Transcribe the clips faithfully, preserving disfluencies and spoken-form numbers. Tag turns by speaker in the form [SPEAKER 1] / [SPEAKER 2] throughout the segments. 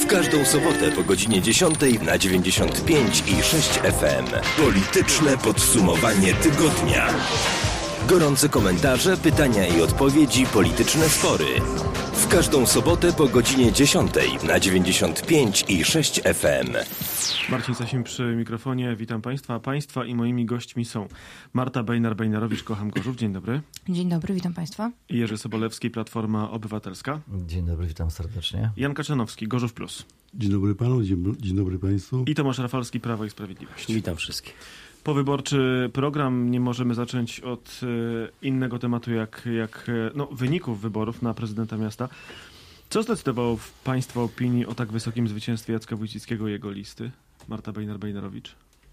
[SPEAKER 1] każdą sobotę po godzinie dziesiątej na dziewięćdziesiąt pięć i sześć F M. Polityczne podsumowanie tygodnia. Gorące komentarze, pytania i odpowiedzi, polityczne spory. W każdą sobotę po godzinie dziesiątej na dziewięćdziesiąt pięć i sześć F M.
[SPEAKER 2] Marcin Sasim przy mikrofonie. Witam Państwa. Państwa i moimi gośćmi są Marta Bejnar-Bejnarowicz, Kocham Gorzów. Dzień dobry.
[SPEAKER 3] Dzień dobry, witam Państwa.
[SPEAKER 2] I Jerzy Sobolewski, Platforma Obywatelska.
[SPEAKER 4] Dzień dobry, witam serdecznie.
[SPEAKER 2] Jan Kaczanowski, Gorzów Plus.
[SPEAKER 5] Dzień dobry panu, dzień, dzień dobry państwu.
[SPEAKER 2] I Tomasz Rafalski, Prawo i Sprawiedliwość.
[SPEAKER 6] Witam wszystkich.
[SPEAKER 2] Powyborczy program. Nie możemy zacząć od innego tematu jak, jak no, wyników wyborów na prezydenta miasta. Co zdecydowało w Państwa opinii o tak wysokim zwycięstwie Jacka Wójcickiego i jego listy? Marta Bejnar-Bejnarowicz.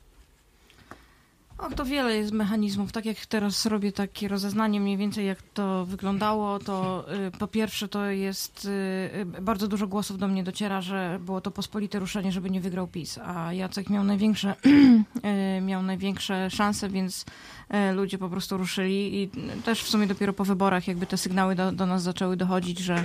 [SPEAKER 3] O, to wiele jest mechanizmów. Tak jak teraz robię takie rozeznanie mniej więcej jak to wyglądało, to y, po pierwsze to jest y, bardzo dużo głosów do mnie dociera, że było to pospolite ruszenie, żeby nie wygrał PiS, a Jacek miał największe, y, miał największe szanse, więc y, ludzie po prostu ruszyli i też w sumie dopiero po wyborach jakby te sygnały do, do nas zaczęły dochodzić, że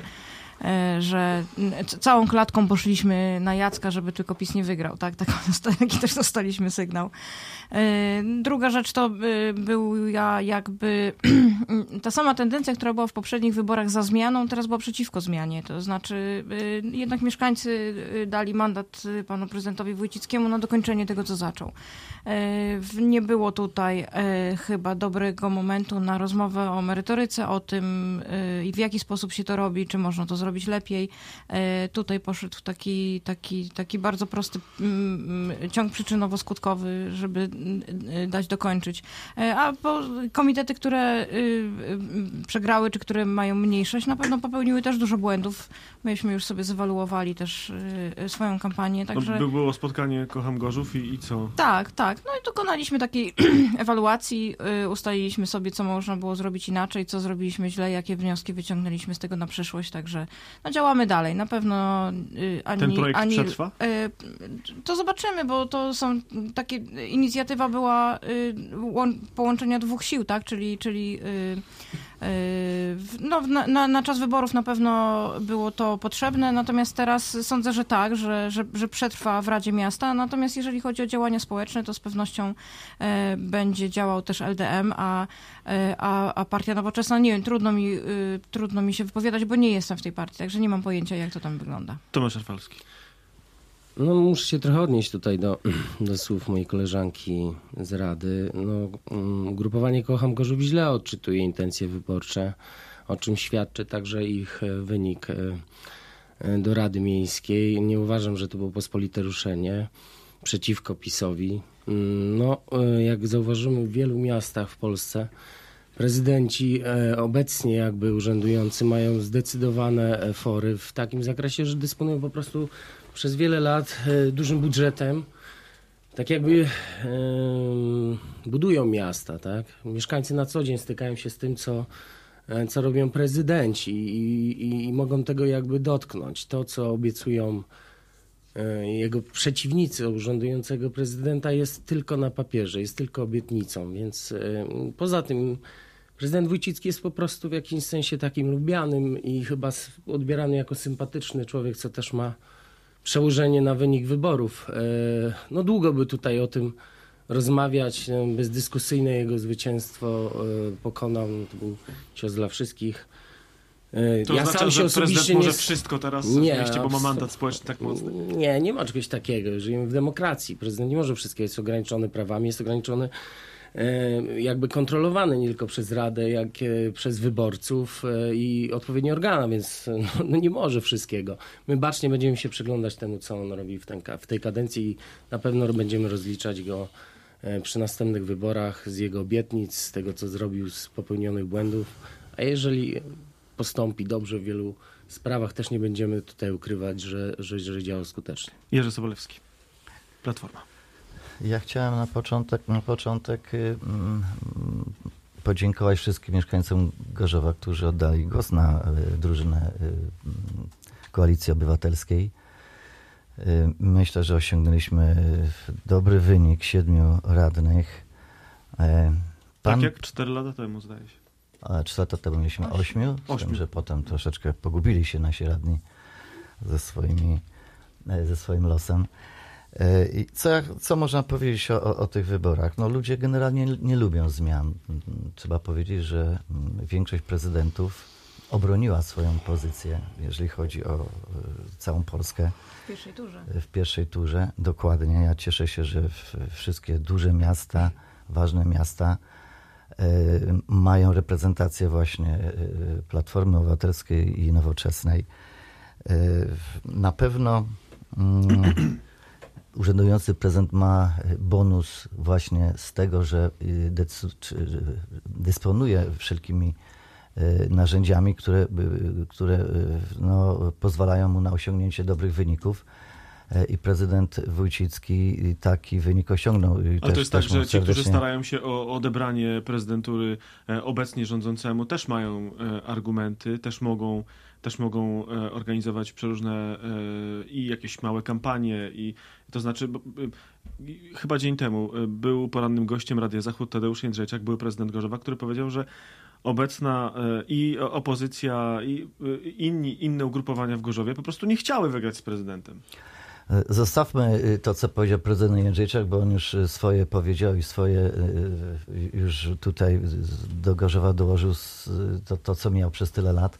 [SPEAKER 3] że całą klatką poszliśmy na Jacka, żeby tylko PiS nie wygrał, tak? Taki też dostaliśmy sygnał. Druga rzecz to był ja jakby ta sama tendencja, która była w poprzednich wyborach za zmianą, teraz była przeciwko zmianie. To znaczy jednak mieszkańcy dali mandat panu prezydentowi Wójcickiemu na dokończenie tego, co zaczął. Nie było tutaj chyba dobrego momentu na rozmowę o merytoryce, o tym i w jaki sposób się to robi, czy można to zrobić lepiej. Tutaj poszedł taki, taki, taki bardzo prosty ciąg przyczynowo-skutkowy, żeby dać dokończyć. A komitety, które przegrały, czy które mają mniejszość, na pewno popełniły też dużo błędów. Myśmy już sobie zewaluowali też swoją kampanię. Także...
[SPEAKER 2] No, było spotkanie Kocham Gorzów i, i co?
[SPEAKER 3] Tak, tak. No i dokonaliśmy takiej ewaluacji, ustaliliśmy sobie, co można było zrobić inaczej, co zrobiliśmy źle, jakie wnioski wyciągnęliśmy z tego na przyszłość, także no, działamy dalej. Na pewno y, ani...
[SPEAKER 2] Ten projekt
[SPEAKER 3] ani,
[SPEAKER 2] przetrwa?
[SPEAKER 3] Y, to zobaczymy, bo to są takie... Inicjatywa była y, łą, połączenia dwóch sił, tak? Czyli, czyli y, y, no, na, na, na czas wyborów na pewno było to potrzebne, natomiast teraz sądzę, że tak, że, że, że przetrwa w Radzie Miasta. Natomiast jeżeli chodzi o działania społeczne, to z pewnością y, będzie działał też L D M, a, y, a, a Partia Nowoczesna, nie wiem, trudno mi, y, trudno mi się wypowiadać, bo nie jestem w tej partii, także nie mam pojęcia, jak to tam wygląda.
[SPEAKER 2] Tomasz Rafalski.
[SPEAKER 6] No muszę się trochę odnieść tutaj do, do słów mojej koleżanki z Rady. No, ugrupowanie Kocham Gorzów źle odczytuje intencje wyborcze, o czym świadczy także ich wynik do Rady Miejskiej. Nie uważam, że to było pospolite ruszenie przeciwko PiS-owi. No, jak zauważymy w wielu miastach w Polsce, prezydenci obecnie jakby urzędujący mają zdecydowane fory w takim zakresie, że dysponują po prostu przez wiele lat dużym budżetem, tak jakby yy, budują miasta, tak? Mieszkańcy na co dzień stykają się z tym, co, co robią prezydenci i, i, i mogą tego jakby dotknąć. To, co obiecują yy, jego przeciwnicy urzędującego prezydenta, jest tylko na papierze, jest tylko obietnicą, więc yy, poza tym prezydent Wójcicki jest po prostu w jakimś sensie takim lubianym i chyba odbierany jako sympatyczny człowiek, co też ma przełożenie na wynik wyborów. No długo by tutaj o tym rozmawiać. Bezdyskusyjne jego zwycięstwo pokonał. To był cios dla wszystkich.
[SPEAKER 2] To ja oznacza, sam się że prezydent nie... może wszystko teraz w nie, mieście, bo ma mandat społeczny tak mocny?
[SPEAKER 6] Nie, nie ma czegoś takiego. Żyjemy w demokracji. Prezydent nie może wszystkiego. Jest ograniczony prawami, jest ograniczony jakby kontrolowany nie tylko przez Radę, jak przez wyborców i odpowiednie organa, więc no, no nie może wszystkiego. My bacznie będziemy się przyglądać temu, co on robi w, ten, w tej kadencji i na pewno będziemy rozliczać go przy następnych wyborach z jego obietnic, z tego, co zrobił, z popełnionych błędów. A jeżeli postąpi dobrze w wielu sprawach, też nie będziemy tutaj ukrywać, że, że, że działał skutecznie.
[SPEAKER 2] Jerzy Sobolewski, Platforma.
[SPEAKER 4] Ja chciałem na początek, na początek mm, podziękować wszystkim mieszkańcom Gorzowa, którzy oddali głos na y, drużynę y, Koalicji Obywatelskiej. Y, myślę, że osiągnęliśmy dobry wynik, siedmiu radnych. Y, pan,
[SPEAKER 2] tak jak cztery lata temu, zdaje się.
[SPEAKER 4] A cztery lata temu mieliśmy ośmiu, z tym, że potem troszeczkę pogubili się nasi radni ze swoimi ze swoim losem. I co, co można powiedzieć o, o tych wyborach? No, ludzie generalnie nie lubią zmian. Trzeba powiedzieć, że większość prezydentów obroniła swoją pozycję, jeżeli chodzi o całą Polskę.
[SPEAKER 3] W pierwszej turze.
[SPEAKER 4] W pierwszej turze, dokładnie. Ja cieszę się, że wszystkie duże miasta, ważne miasta mają reprezentację właśnie Platformy Obywatelskiej i Nowoczesnej. Na pewno urzędujący prezydent ma bonus właśnie z tego, że dysponuje wszelkimi narzędziami, które, które no, pozwalają mu na osiągnięcie dobrych wyników. I prezydent Wójcicki taki wynik osiągnął. I
[SPEAKER 2] Ale
[SPEAKER 4] też,
[SPEAKER 2] to jest tak, że
[SPEAKER 4] serdecznie...
[SPEAKER 2] ci, którzy starają się o odebranie prezydentury obecnie rządzącemu, też mają argumenty, też mogą, też mogą organizować przeróżne i jakieś małe kampanie. I to znaczy, chyba dzień temu był porannym gościem Radia Zachód Tadeusz Jędrzejczak, były prezydent Gorzowa, który powiedział, że obecna i opozycja, i inni, inne ugrupowania w Gorzowie po prostu nie chciały wygrać z prezydentem.
[SPEAKER 4] Zostawmy to, co powiedział prezydent Jędrzejczak, bo on już swoje powiedział i swoje już tutaj do Gorzowa dołożył to, to co miał przez tyle lat.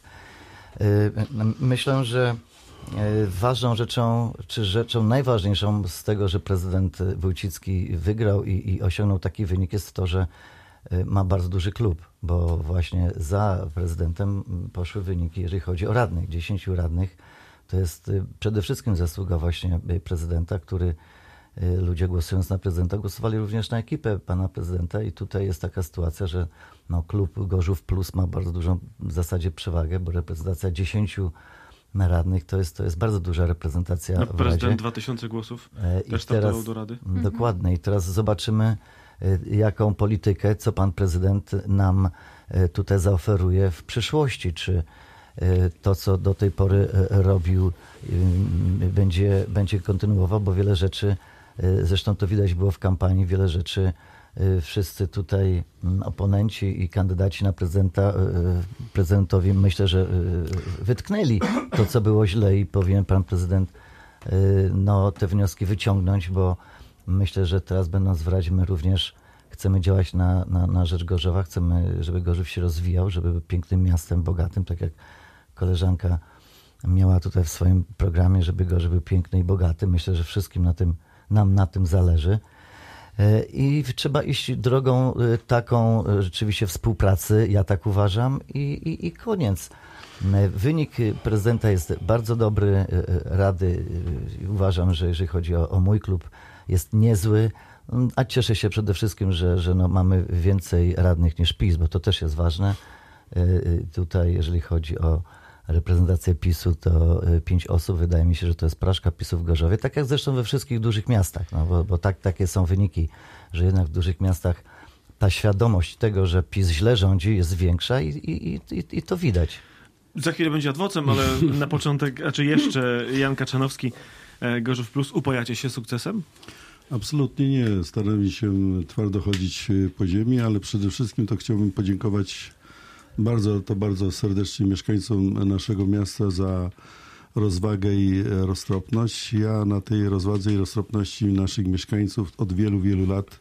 [SPEAKER 4] Myślę, że ważną rzeczą, czy rzeczą najważniejszą z tego, że prezydent Wójcicki wygrał i, i osiągnął taki wynik, jest to, że ma bardzo duży klub, bo właśnie za prezydentem poszły wyniki, jeżeli chodzi o radnych, dziesięciu radnych. To jest przede wszystkim zasługa właśnie prezydenta, który ludzie głosując na prezydenta głosowali również na ekipę pana prezydenta i tutaj jest taka sytuacja, że no, klub Gorzów Plus ma bardzo dużą w zasadzie przewagę, bo reprezentacja dziesięciu radnych to jest, to jest bardzo duża reprezentacja
[SPEAKER 2] no,
[SPEAKER 4] w Radzie.
[SPEAKER 2] Prezydent dwa tysiące głosów
[SPEAKER 4] I
[SPEAKER 2] też
[SPEAKER 4] teraz,
[SPEAKER 2] startował do Rady.
[SPEAKER 4] Dokładnie. I teraz zobaczymy, jaką politykę, co pan prezydent nam tutaj zaoferuje w przyszłości. Czy to, co do tej pory robił, będzie, będzie kontynuował, bo wiele rzeczy, zresztą to widać było w kampanii, wiele rzeczy wszyscy tutaj oponenci i kandydaci na prezydenta, prezydentowi myślę, że wytknęli to, co było źle i powinien pan prezydent no, te wnioski wyciągnąć, bo myślę, że teraz będąc w Radzie my również chcemy działać na, na, na rzecz Gorzowa, chcemy, żeby Gorzów się rozwijał, żeby był pięknym miastem, bogatym, tak jak koleżanka miała tutaj w swoim programie, żeby Gorzów był piękny i bogaty. Myślę, że wszystkim na tym, nam na tym zależy. I trzeba iść drogą taką rzeczywiście współpracy, ja tak uważam, i, i, i koniec. Wynik prezydenta jest bardzo dobry, Rady uważam, że jeżeli chodzi o, o mój klub, jest niezły, a cieszę się przede wszystkim, że, że no mamy więcej radnych niż PiS, bo to też jest ważne. Tutaj jeżeli chodzi o reprezentację PiSu, to pięć osób, wydaje mi się, że to jest porażka PiSu w Gorzowie, tak jak zresztą we wszystkich dużych miastach, no bo, bo tak, takie są wyniki, że jednak w dużych miastach ta świadomość tego, że PiS źle rządzi, jest większa i, i, i, i to widać.
[SPEAKER 2] Za chwilę będzie adwocem, ale na początek, znaczy jeszcze Jan Kaczanowski, Gorzów Plus, upojacie się sukcesem?
[SPEAKER 5] Absolutnie nie. Staramy się twardo chodzić po ziemi, ale przede wszystkim to chciałbym podziękować bardzo, to bardzo serdecznie mieszkańcom naszego miasta za rozwagę i roztropność. Ja na tej rozwadze i roztropności naszych mieszkańców od wielu, wielu lat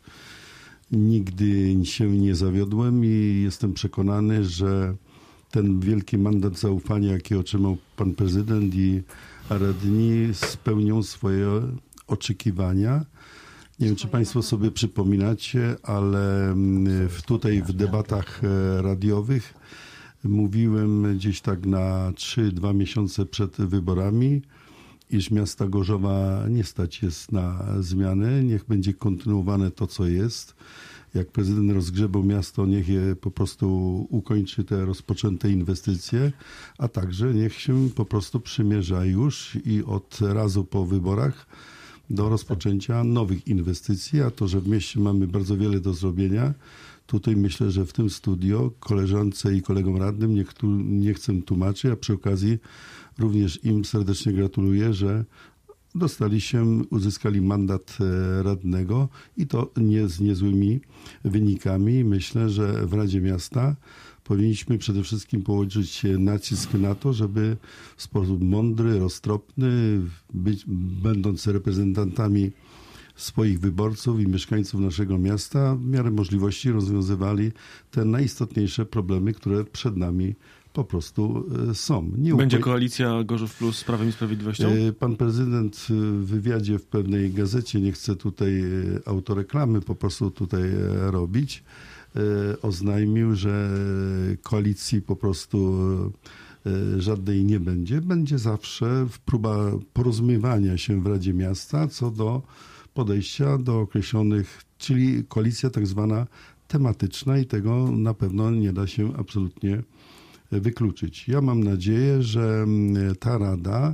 [SPEAKER 5] nigdy się nie zawiodłem i jestem przekonany, że ten wielki mandat zaufania, jaki otrzymał pan prezydent i radni, spełnią swoje oczekiwania. Nie wiem, czy państwo sobie przypominacie, ale w, tutaj w debatach radiowych mówiłem gdzieś tak na trzy dwa miesiące przed wyborami, iż miasta Gorzowa nie stać jest na zmianę, niech będzie kontynuowane to, co jest. Jak prezydent rozgrzebał miasto, niech je po prostu ukończy te rozpoczęte inwestycje, a także niech się po prostu przymierza już i od razu po wyborach do rozpoczęcia nowych inwestycji, a to, że w mieście mamy bardzo wiele do zrobienia, tutaj myślę, że w tym studio koleżance i kolegom radnym nie, nie chcę tłumaczyć, a przy okazji również im serdecznie gratuluję, że dostali się, uzyskali mandat radnego i to nie z niezłymi wynikami. Myślę, że w Radzie Miasta powinniśmy przede wszystkim położyć nacisk na to, żeby w sposób mądry, roztropny, być, będąc reprezentantami swoich wyborców i mieszkańców naszego miasta, w miarę możliwości rozwiązywali te najistotniejsze problemy, które przed nami po prostu są. Nie
[SPEAKER 2] Będzie
[SPEAKER 5] upo...
[SPEAKER 2] koalicja Gorzów Plus z Prawem i Sprawiedliwością?
[SPEAKER 5] Pan prezydent w wywiadzie w pewnej gazecie, nie chcę tutaj autoreklamy po prostu tutaj robić, oznajmił, że koalicji po prostu żadnej nie będzie. Będzie zawsze próba porozumiewania się w Radzie Miasta co do podejścia do określonych, czyli koalicja tak zwana tematyczna i tego na pewno nie da się absolutnie wykluczyć. Ja mam nadzieję, że ta Rada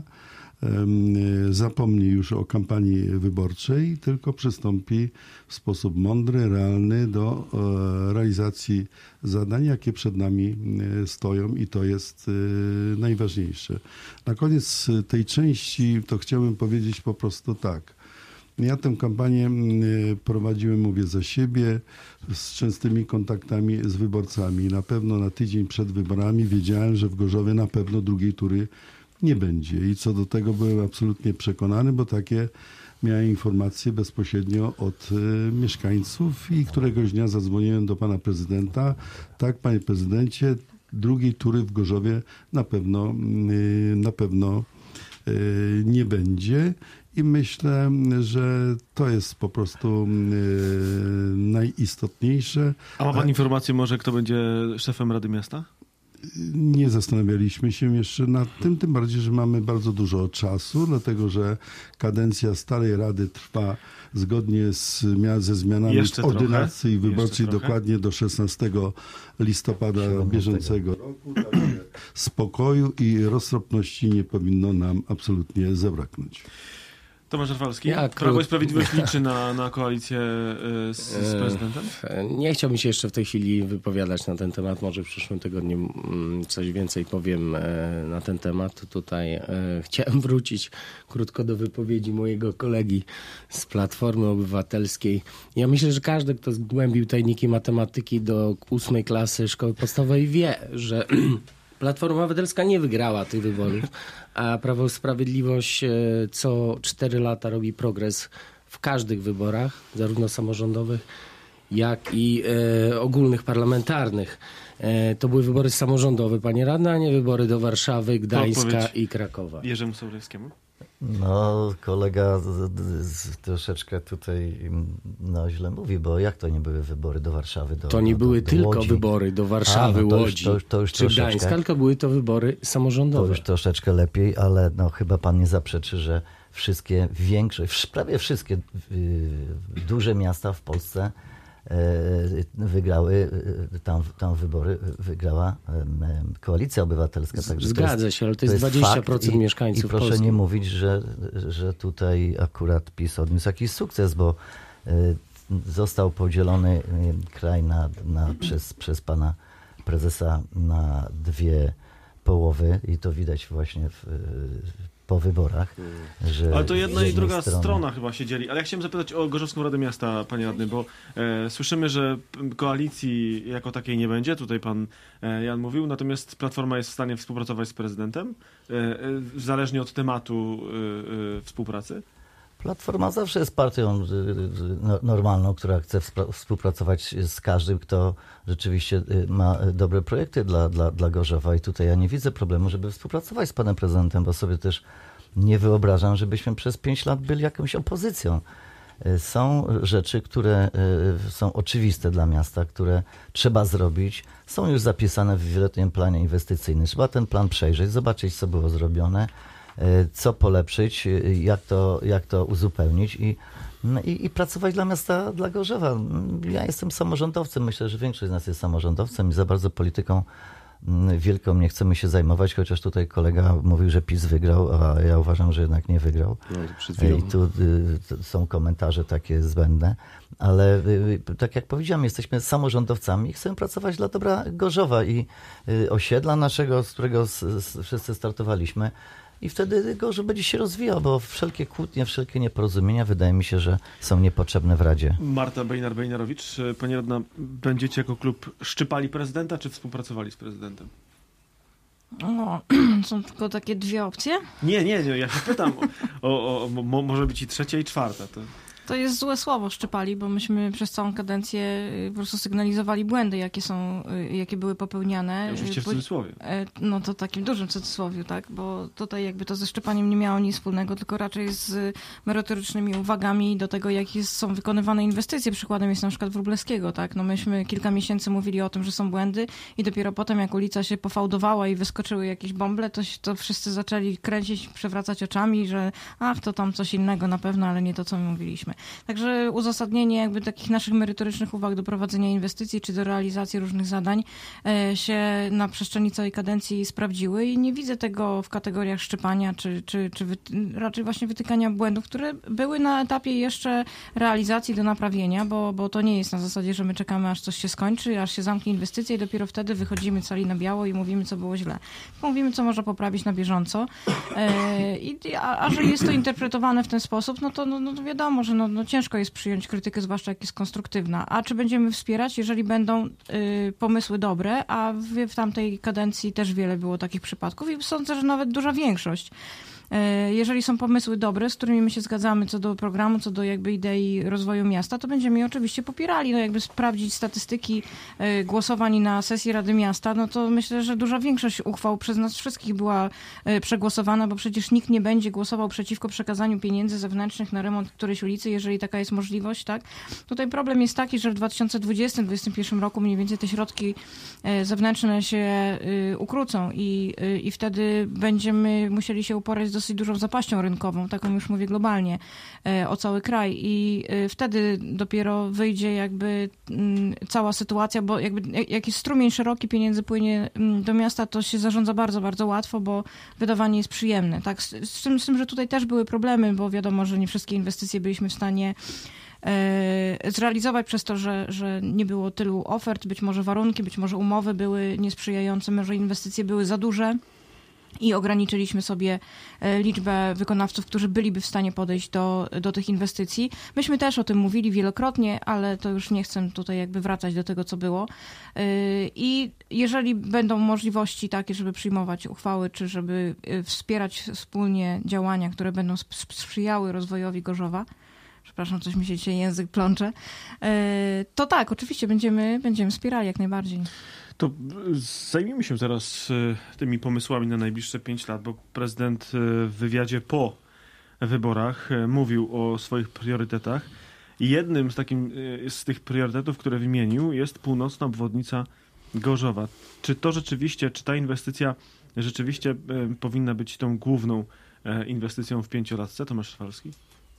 [SPEAKER 5] zapomni już o kampanii wyborczej, tylko przystąpi w sposób mądry, realny do realizacji zadań, jakie przed nami stoją i to jest najważniejsze. Na koniec tej części to chciałbym powiedzieć po prostu tak. Ja tę kampanię prowadziłem, mówię za siebie, z częstymi kontaktami z wyborcami. Na pewno na tydzień przed wyborami wiedziałem, że w Gorzowie na pewno drugiej tury nie będzie. I co do tego byłem absolutnie przekonany, bo takie miałem informacje bezpośrednio od y, mieszkańców i któregoś dnia zadzwoniłem do pana prezydenta. Tak, panie prezydencie, drugiej tury w Gorzowie na pewno, y, na pewno y, nie będzie. I myślę, że to jest po prostu y, najistotniejsze.
[SPEAKER 2] A ma pan informację może, kto będzie szefem Rady Miasta?
[SPEAKER 5] Nie zastanawialiśmy się jeszcze nad tym, tym bardziej, że mamy bardzo dużo czasu, dlatego że kadencja starej Rady trwa zgodnie z, ze zmianami
[SPEAKER 2] jeszcze
[SPEAKER 5] ordynacji
[SPEAKER 2] trochę.
[SPEAKER 5] wyborczej dokładnie do szesnastego listopada bieżącego roku. Także spokoju i roztropności nie powinno nam absolutnie zabraknąć.
[SPEAKER 2] Tomasz Rafalski,
[SPEAKER 6] Ja,
[SPEAKER 2] Prawo i Sprawiedliwość liczy na, na koalicję z, z prezydentem?
[SPEAKER 6] Nie chciałbym się jeszcze w tej chwili wypowiadać na ten temat. Może w przyszłym tygodniu coś więcej powiem na ten temat. Tutaj chciałem wrócić krótko do wypowiedzi mojego kolegi z Platformy Obywatelskiej. Ja myślę, że każdy, kto zgłębił tajniki matematyki do ósmej klasy szkoły podstawowej, wie, że Platforma Obywatelska nie wygrała tych wyborów, a Prawo i Sprawiedliwość co cztery lata robi progres w każdych wyborach, zarówno samorządowych, jak i e, ogólnych parlamentarnych. E, to były wybory samorządowe, panie radny, a nie wybory do Warszawy, Gdańska i Krakowa.
[SPEAKER 2] Jerzemu Sołżewskiemu?
[SPEAKER 4] No, kolega z, z, troszeczkę tutaj no, źle mówi, bo jak to nie były wybory do Warszawy? Do,
[SPEAKER 6] to nie
[SPEAKER 4] do,
[SPEAKER 6] były
[SPEAKER 4] do
[SPEAKER 6] tylko
[SPEAKER 4] Łodzi.
[SPEAKER 6] wybory do Warszawy,
[SPEAKER 4] A, no to już,
[SPEAKER 6] Łodzi
[SPEAKER 4] to już, to już
[SPEAKER 6] czy Gdańska, tylko były to wybory samorządowe.
[SPEAKER 4] To już troszeczkę lepiej, ale no, chyba pan nie zaprzeczy, że wszystkie, większość, prawie wszystkie y, duże miasta w Polsce wygrały tam, tam wybory, wygrała Koalicja Obywatelska. Także
[SPEAKER 6] Zgadza
[SPEAKER 4] jest,
[SPEAKER 6] się, ale to jest, to jest dwadzieścia procent
[SPEAKER 4] i,
[SPEAKER 6] mieszkańców
[SPEAKER 4] I proszę
[SPEAKER 6] Polski.
[SPEAKER 4] nie mówić, że, że tutaj akurat PiS odniósł jakiś sukces, bo został podzielony kraj na, na, przez, przez pana prezesa na dwie połowy i to widać właśnie w, po wyborach. Że
[SPEAKER 2] ale to jedna i druga
[SPEAKER 4] strony...
[SPEAKER 2] strona chyba się dzieli. Ale ja chciałem zapytać o Gorzowską Radę Miasta, panie radny, bo e, słyszymy, że koalicji jako takiej nie będzie, tutaj pan e, Jan mówił, natomiast Platforma jest w stanie współpracować z prezydentem, e, e, zależnie od tematu e, e, współpracy.
[SPEAKER 4] Platforma zawsze jest partią normalną, która chce współpracować z każdym, kto rzeczywiście ma dobre projekty dla, dla, dla Gorzowa i tutaj ja nie widzę problemu, żeby współpracować z panem prezydentem, bo sobie też nie wyobrażam, żebyśmy przez pięć lat byli jakąś opozycją. Są rzeczy, które są oczywiste dla miasta, które trzeba zrobić. Są już zapisane w wieloletnim planie inwestycyjnym. Trzeba ten plan przejrzeć, zobaczyć, co było zrobione, co polepszyć, jak to, jak to uzupełnić i, i, i pracować dla miasta, dla Gorzowa. Ja jestem samorządowcem, myślę, że większość z nas jest samorządowcem i za bardzo polityką wielką nie chcemy się zajmować, chociaż tutaj kolega mówił, że PiS wygrał, a ja uważam, że jednak nie wygrał. No, i tu y, są komentarze takie zbędne, ale y, tak jak powiedziałem, jesteśmy samorządowcami i chcemy pracować dla dobra Gorzowa i y, osiedla naszego, z którego s, s, wszyscy startowaliśmy, I wtedy Gorzów będzie się rozwijał, bo wszelkie kłótnie, wszelkie nieporozumienia wydaje mi się, że są niepotrzebne w Radzie.
[SPEAKER 2] Marta Bejnar-Bejnarowicz, pani radna, będziecie jako klub szczypali prezydenta, czy współpracowali z prezydentem?
[SPEAKER 3] No, są tylko takie dwie opcje.
[SPEAKER 2] Nie, nie, nie, ja się pytam. O, o, o, mo, może być i trzecia, i czwarta. To...
[SPEAKER 3] To jest złe słowo, szczypali, bo myśmy przez całą kadencję po prostu sygnalizowali błędy, jakie są, jakie były popełniane.
[SPEAKER 2] Oczywiście w cudzysłowie.
[SPEAKER 3] No to takim dużym cudzysłowiu, tak? Bo tutaj jakby to ze szczypaniem nie miało nic wspólnego, tylko raczej z merytorycznymi uwagami do tego, jakie są wykonywane inwestycje. Przykładem jest na przykład Wróblewskiego, tak? No myśmy kilka miesięcy mówili o tym, że są błędy i dopiero potem, jak ulica się pofałdowała i wyskoczyły jakieś bąble, to, to wszyscy zaczęli kręcić, przewracać oczami, że ach, to tam coś innego na pewno, ale nie to, co my mówiliśmy. Także uzasadnienie jakby takich naszych merytorycznych uwag do prowadzenia inwestycji czy do realizacji różnych zadań się na przestrzeni całej kadencji sprawdziły i nie widzę tego w kategoriach szczypania czy, czy, czy wyty- raczej właśnie wytykania błędów, które były na etapie jeszcze realizacji do naprawienia, bo, bo to nie jest na zasadzie, że my czekamy, aż coś się skończy, aż się zamknie inwestycja i dopiero wtedy wychodzimy cali na biało i mówimy, co było źle. Tylko mówimy, co można poprawić na bieżąco. I, a, a że jest to interpretowane w ten sposób, no to, no, no to wiadomo, że no, no ciężko jest przyjąć krytykę, zwłaszcza jak jest konstruktywna. A czy będziemy wspierać, jeżeli będą y, pomysły dobre, a w, w tamtej kadencji też wiele było takich przypadków i sądzę, że nawet duża większość. Jeżeli są pomysły dobre, z którymi my się zgadzamy co do programu, co do jakby idei rozwoju miasta, to będziemy je oczywiście popierali. No jakby sprawdzić statystyki głosowań na sesji Rady Miasta, no to myślę, że duża większość uchwał przez nas wszystkich była przegłosowana, bo przecież nikt nie będzie głosował przeciwko przekazaniu pieniędzy zewnętrznych na remont którejś ulicy, jeżeli taka jest możliwość, tak? Tutaj problem jest taki, że w dwa tysiące dwudziestym do dwa tysiące dwudziestym pierwszym roku mniej więcej te środki zewnętrzne się ukrócą i, i wtedy będziemy musieli się uporać z dosyć dużą zapaścią rynkową, taką już mówię globalnie, o cały kraj i wtedy dopiero wyjdzie jakby cała sytuacja, bo jakby jak jest strumień szeroki pieniędzy płynie do miasta, to się zarządza bardzo, bardzo łatwo, bo wydawanie jest przyjemne. Tak? Z, z, tym, z tym, że tutaj też były problemy, bo wiadomo, że nie wszystkie inwestycje byliśmy w stanie zrealizować przez to, że, że nie było tylu ofert, być może warunki, być może umowy były niesprzyjające, może inwestycje były za duże. I ograniczyliśmy sobie liczbę wykonawców, którzy byliby w stanie podejść do, do tych inwestycji. Myśmy też o tym mówili wielokrotnie, ale to już nie chcę tutaj jakby wracać do tego, co było. I jeżeli będą możliwości takie, żeby przyjmować uchwały, czy żeby wspierać wspólnie działania, które będą sprzyjały rozwojowi Gorzowa, przepraszam, coś mi się dzisiaj język plącze, to tak, oczywiście będziemy, będziemy wspierali jak najbardziej.
[SPEAKER 2] To zajmijmy się zaraz tymi pomysłami na najbliższe pięć lat, bo prezydent w wywiadzie po wyborach mówił o swoich priorytetach i jednym z, takim, z tych priorytetów, które wymienił, jest północna obwodnica Gorzowa. Czy to rzeczywiście, czy ta inwestycja rzeczywiście powinna być tą główną inwestycją w pięciolatce? Tomasz Szwalski?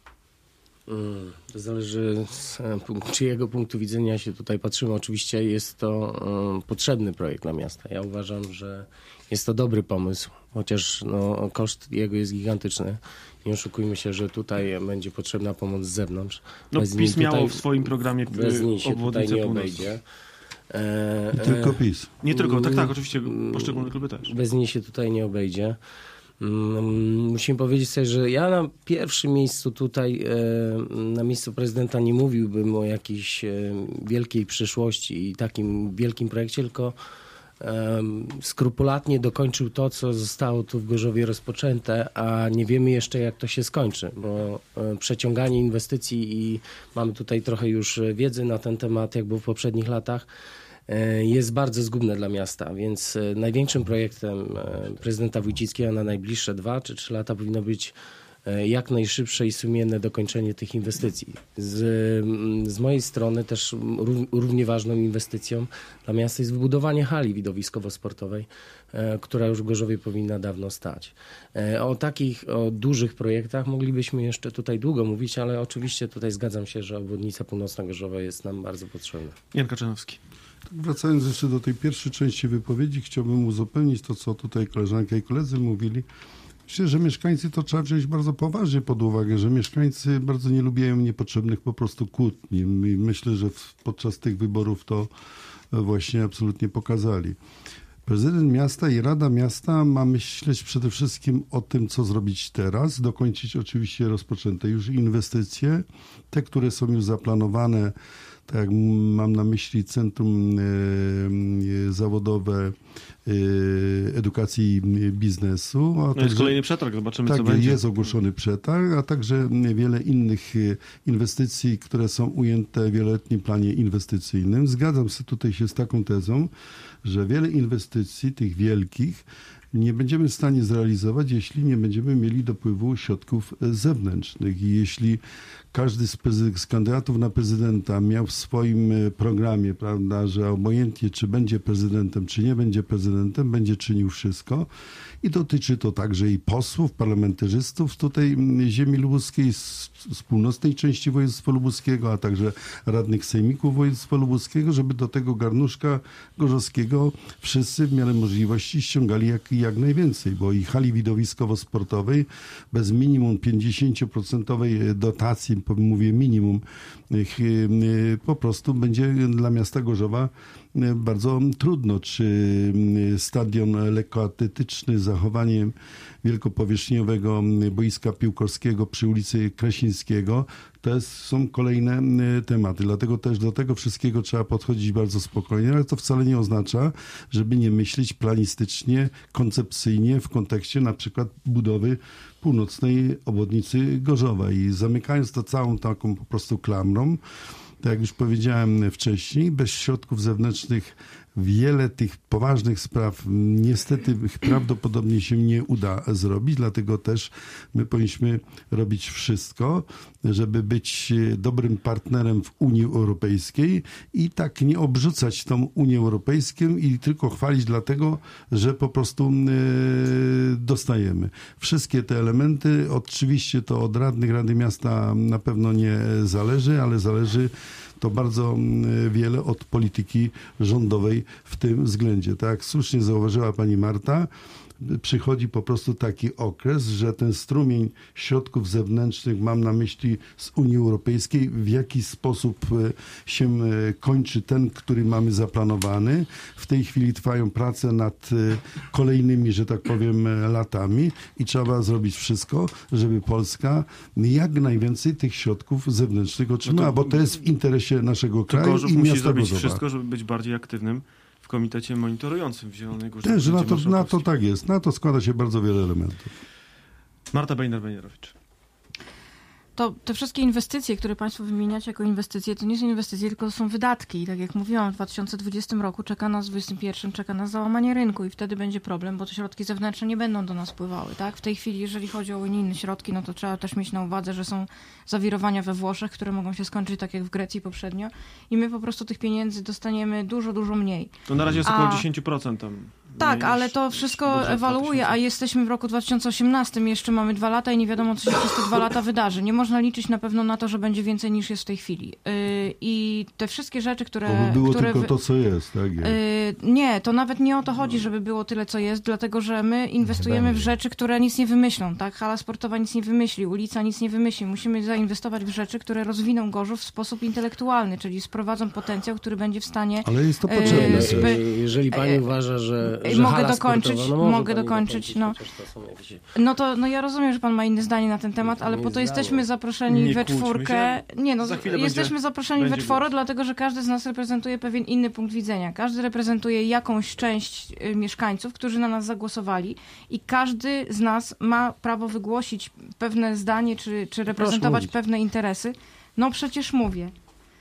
[SPEAKER 6] To zależy z czyjego punktu widzenia się tutaj patrzymy. Oczywiście jest to potrzebny projekt dla miasta. Ja uważam, że jest to dobry pomysł, chociaż no, koszt jego jest gigantyczny. Nie oszukujmy się, że tutaj będzie potrzebna pomoc z zewnątrz.
[SPEAKER 2] No,
[SPEAKER 6] bez
[SPEAKER 2] PiS miało
[SPEAKER 6] tutaj,
[SPEAKER 2] w swoim programie
[SPEAKER 6] bez niej się tutaj nie obejdzie.
[SPEAKER 5] E, nie tylko PiS.
[SPEAKER 2] Nie tylko, tak, tak, oczywiście poszczególne kluby też.
[SPEAKER 6] Bez niej się tutaj nie obejdzie. Musimy powiedzieć sobie, że ja na pierwszym miejscu tutaj, na miejscu prezydenta nie mówiłbym o jakiejś wielkiej przyszłości i takim wielkim projekcie, tylko skrupulatnie dokończył to, co zostało tu w Gorzowie rozpoczęte, a nie wiemy jeszcze, jak to się skończy, bo przeciąganie inwestycji i mamy tutaj trochę już wiedzy na ten temat, jak było w poprzednich latach, jest bardzo zgubne dla miasta, więc największym projektem prezydenta Wójcickiego na najbliższe dwa czy trzy lata powinno być jak najszybsze i sumienne dokończenie tych inwestycji. Z, z mojej strony też równie ważną inwestycją dla miasta jest wybudowanie hali widowiskowo-sportowej, która już w Gorzowie powinna dawno stać. O takich o dużych projektach moglibyśmy jeszcze tutaj długo mówić, ale oczywiście tutaj zgadzam się, że obwodnica północna Gorzowa jest nam bardzo potrzebna.
[SPEAKER 2] Jan Kaczanowski.
[SPEAKER 5] Wracając jeszcze do tej pierwszej części wypowiedzi, chciałbym uzupełnić to, co tutaj koleżanka i koledzy mówili. Myślę, że mieszkańcy to trzeba wziąć bardzo poważnie pod uwagę, że mieszkańcy bardzo nie lubią niepotrzebnych po prostu kłótni. I myślę, że podczas tych wyborów to właśnie absolutnie pokazali. Prezydent miasta i Rada Miasta ma myśleć przede wszystkim o tym, co zrobić teraz, dokończyć oczywiście rozpoczęte już inwestycje, te, które są już zaplanowane, tak jak mam na myśli Centrum e, Zawodowe e, Edukacji i Biznesu. A
[SPEAKER 2] no
[SPEAKER 5] także,
[SPEAKER 2] jest kolejny przetarg, zobaczymy,
[SPEAKER 5] tak,
[SPEAKER 2] co będzie.
[SPEAKER 5] jest ogłoszony przetarg, a także wiele innych inwestycji, które są ujęte w wieloletnim planie inwestycyjnym. Zgadzam się tutaj się z taką tezą, że wiele inwestycji, tych wielkich, nie będziemy w stanie zrealizować, jeśli nie będziemy mieli dopływu środków zewnętrznych. I jeśli każdy z, z kandydatów na prezydenta miał w swoim programie, prawda, że obojętnie czy będzie prezydentem, czy nie będzie prezydentem, będzie czynił wszystko. I dotyczy to także i posłów, parlamentarzystów tutaj ziemi lubuskiej, z, z północnej części województwa lubuskiego, a także radnych sejmików województwa lubuskiego, żeby do tego garnuszka gorzowskiego wszyscy w miarę możliwości ściągali jak, jak najwięcej, bo i hali widowiskowo-sportowej bez minimum pięćdziesiąt procent dotacji, mówię minimum, po prostu będzie dla miasta Gorzowa bardzo trudno. Czy stadion lekkoatletyczny z zachowaniem wielkopowierzchniowego boiska piłkarskiego przy ulicy Krasińskiego, to jest, są kolejne tematy. Dlatego też do tego wszystkiego trzeba podchodzić bardzo spokojnie, ale to wcale nie oznacza, żeby nie myśleć planistycznie, koncepcyjnie w kontekście na przykład budowy północnej obwodnicy Gorzowa. I zamykając to całą taką po prostu klamrą, tak jak już powiedziałem wcześniej, bez środków zewnętrznych wiele tych poważnych spraw niestety prawdopodobnie się nie uda zrobić, dlatego też my powinniśmy robić wszystko, żeby być dobrym partnerem w Unii Europejskiej i tak nie obrzucać tą Unię Europejską i tylko chwalić dlatego, że po prostu dostajemy. Wszystkie te elementy, oczywiście to od radnych Rady Miasta na pewno nie zależy, ale zależy to bardzo wiele od polityki rządowej w tym względzie. Tak jak słusznie zauważyła pani Marta, przychodzi po prostu taki okres, że ten strumień środków zewnętrznych, mam na myśli z Unii Europejskiej, w jaki sposób się kończy ten, który mamy zaplanowany. W tej chwili trwają prace nad kolejnymi, że tak powiem, latami i trzeba zrobić wszystko, żeby Polska jak najwięcej tych środków zewnętrznych otrzymała, no to, bo to jest w interesie naszego kraju
[SPEAKER 2] Gorzów
[SPEAKER 5] i
[SPEAKER 2] musi
[SPEAKER 5] miasta
[SPEAKER 2] zrobić
[SPEAKER 5] Gorzowa.
[SPEAKER 2] wszystko, żeby być bardziej aktywnym w komitecie monitorującym w Zielonej Górze.
[SPEAKER 5] Też, na to, na to tak jest. Na to składa się bardzo wiele elementów.
[SPEAKER 2] Marta Bejner-Bejnerowicz.
[SPEAKER 3] To te wszystkie inwestycje, które państwo wymieniacie jako inwestycje, to nie są inwestycje, tylko to są wydatki. I tak jak mówiłam, w dwa tysiące dwudziestym roku czeka nas, w dwudziestym pierwszym czeka nas załamanie rynku i wtedy będzie problem, bo te środki zewnętrzne nie będą do nas pływały. Tak? W tej chwili, jeżeli chodzi o unijne środki, no to trzeba też mieć na uwadze, że są zawirowania we Włoszech, które mogą się skończyć tak jak w Grecji poprzednio i my po prostu tych pieniędzy dostaniemy dużo, dużo mniej.
[SPEAKER 2] To na razie jest
[SPEAKER 3] A...
[SPEAKER 2] około dziesięć procent tam.
[SPEAKER 3] Tak, ale to wszystko ewaluuje, a jesteśmy w roku dwa tysiące osiemnastym, jeszcze mamy dwa lata i nie wiadomo, co się przez te dwa lata wydarzy. Nie można liczyć na pewno na to, że będzie więcej niż jest w tej chwili. Yy, I te wszystkie rzeczy, które...
[SPEAKER 5] To by było
[SPEAKER 3] które
[SPEAKER 5] tylko
[SPEAKER 3] wy...
[SPEAKER 5] to, co jest, tak jest.
[SPEAKER 3] Yy, nie, to nawet nie o to chodzi, żeby było tyle, co jest, dlatego, że my inwestujemy w rzeczy, które nic nie wymyślą, tak? Hala sportowa nic nie wymyśli, ulica nic nie wymyśli. Musimy zainwestować w rzeczy, które rozwiną Gorzów w sposób intelektualny, czyli sprowadzą potencjał, który będzie w stanie...
[SPEAKER 5] Ale jest to potrzebne.
[SPEAKER 3] Yy,
[SPEAKER 6] Spe... Jeżeli pani
[SPEAKER 3] yy,
[SPEAKER 6] uważa, że, że
[SPEAKER 3] mogę
[SPEAKER 6] hala
[SPEAKER 3] dokończyć,
[SPEAKER 6] sportowa, no
[SPEAKER 3] mogę dokończyć, no.
[SPEAKER 6] To jakieś...
[SPEAKER 3] No to no ja rozumiem, że pan ma inne zdanie na ten temat, ale
[SPEAKER 6] nie
[SPEAKER 3] po to
[SPEAKER 6] zdało.
[SPEAKER 3] jesteśmy zaproszeni
[SPEAKER 2] Nie
[SPEAKER 3] we
[SPEAKER 2] kłóćmy
[SPEAKER 3] czwórkę.
[SPEAKER 2] się.
[SPEAKER 3] Nie, no
[SPEAKER 2] Za chwilę
[SPEAKER 3] jesteśmy
[SPEAKER 2] będzie-
[SPEAKER 3] zaproszeni we
[SPEAKER 2] będzie
[SPEAKER 3] czworo,
[SPEAKER 2] głos.
[SPEAKER 3] dlatego że każdy z nas reprezentuje pewien inny punkt widzenia. Każdy reprezentuje jakąś część y, mieszkańców, którzy na nas zagłosowali i każdy z nas ma prawo wygłosić pewne zdanie, czy, czy reprezentować
[SPEAKER 6] mówić.
[SPEAKER 3] pewne interesy. No przecież mówię.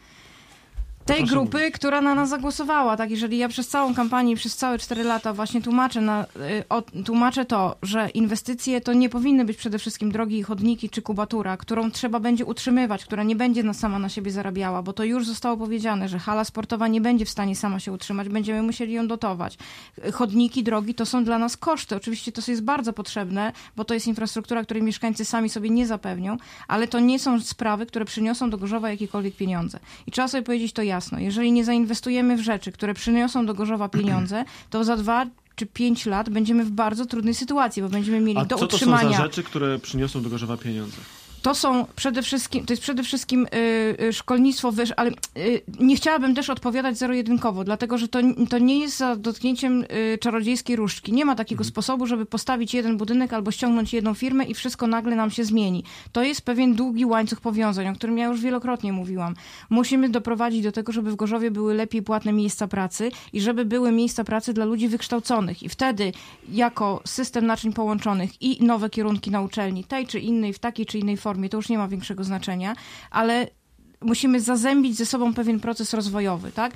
[SPEAKER 3] Tej
[SPEAKER 2] Proszę
[SPEAKER 3] grupy,
[SPEAKER 2] mówić.
[SPEAKER 3] która na nas zagłosowała, tak, jeżeli ja przez całą kampanię, przez całe cztery lata właśnie tłumaczę, na, y, o, tłumaczę to, że inwestycje to nie powinny być przede wszystkim drogi i chodniki czy kubatura, którą trzeba będzie utrzymywać, która nie będzie na, sama na siebie zarabiała, bo to już zostało powiedziane, że hala sportowa nie będzie w stanie sama się utrzymać, będziemy musieli ją dotować. Chodniki, drogi to są dla nas koszty. Oczywiście to jest bardzo potrzebne, bo to jest infrastruktura, której mieszkańcy sami sobie nie zapewnią, ale to nie są sprawy, które przyniosą do Gorzowa jakiekolwiek pieniądze. I trzeba sobie powiedzieć to jasno. Jeżeli nie zainwestujemy w rzeczy, które przyniosą do Gorzowa pieniądze, to za dwa czy pięć lat będziemy w bardzo trudnej sytuacji, bo będziemy mieli
[SPEAKER 2] A
[SPEAKER 3] do
[SPEAKER 2] co to
[SPEAKER 3] utrzymania...
[SPEAKER 2] są za rzeczy, które przyniosą do Gorzowa pieniądze?
[SPEAKER 3] to są przede wszystkim, to jest przede wszystkim y, y, szkolnictwo wyższe, ale y, nie chciałabym też odpowiadać zero-jedynkowo, dlatego, że to, to nie jest za dotknięciem y, czarodziejskiej różdżki. Nie ma takiego mhm. sposobu, żeby postawić jeden budynek albo ściągnąć jedną firmę i wszystko nagle nam się zmieni. To jest pewien długi łańcuch powiązań, o którym ja już wielokrotnie mówiłam. Musimy doprowadzić do tego, żeby w Gorzowie były lepiej płatne miejsca pracy i żeby były miejsca pracy dla ludzi wykształconych. I wtedy jako system naczyń połączonych i nowe kierunki na uczelni, tej czy innej, w takiej czy innej formie, to już nie ma większego znaczenia, ale musimy zazębić ze sobą pewien proces rozwojowy, tak?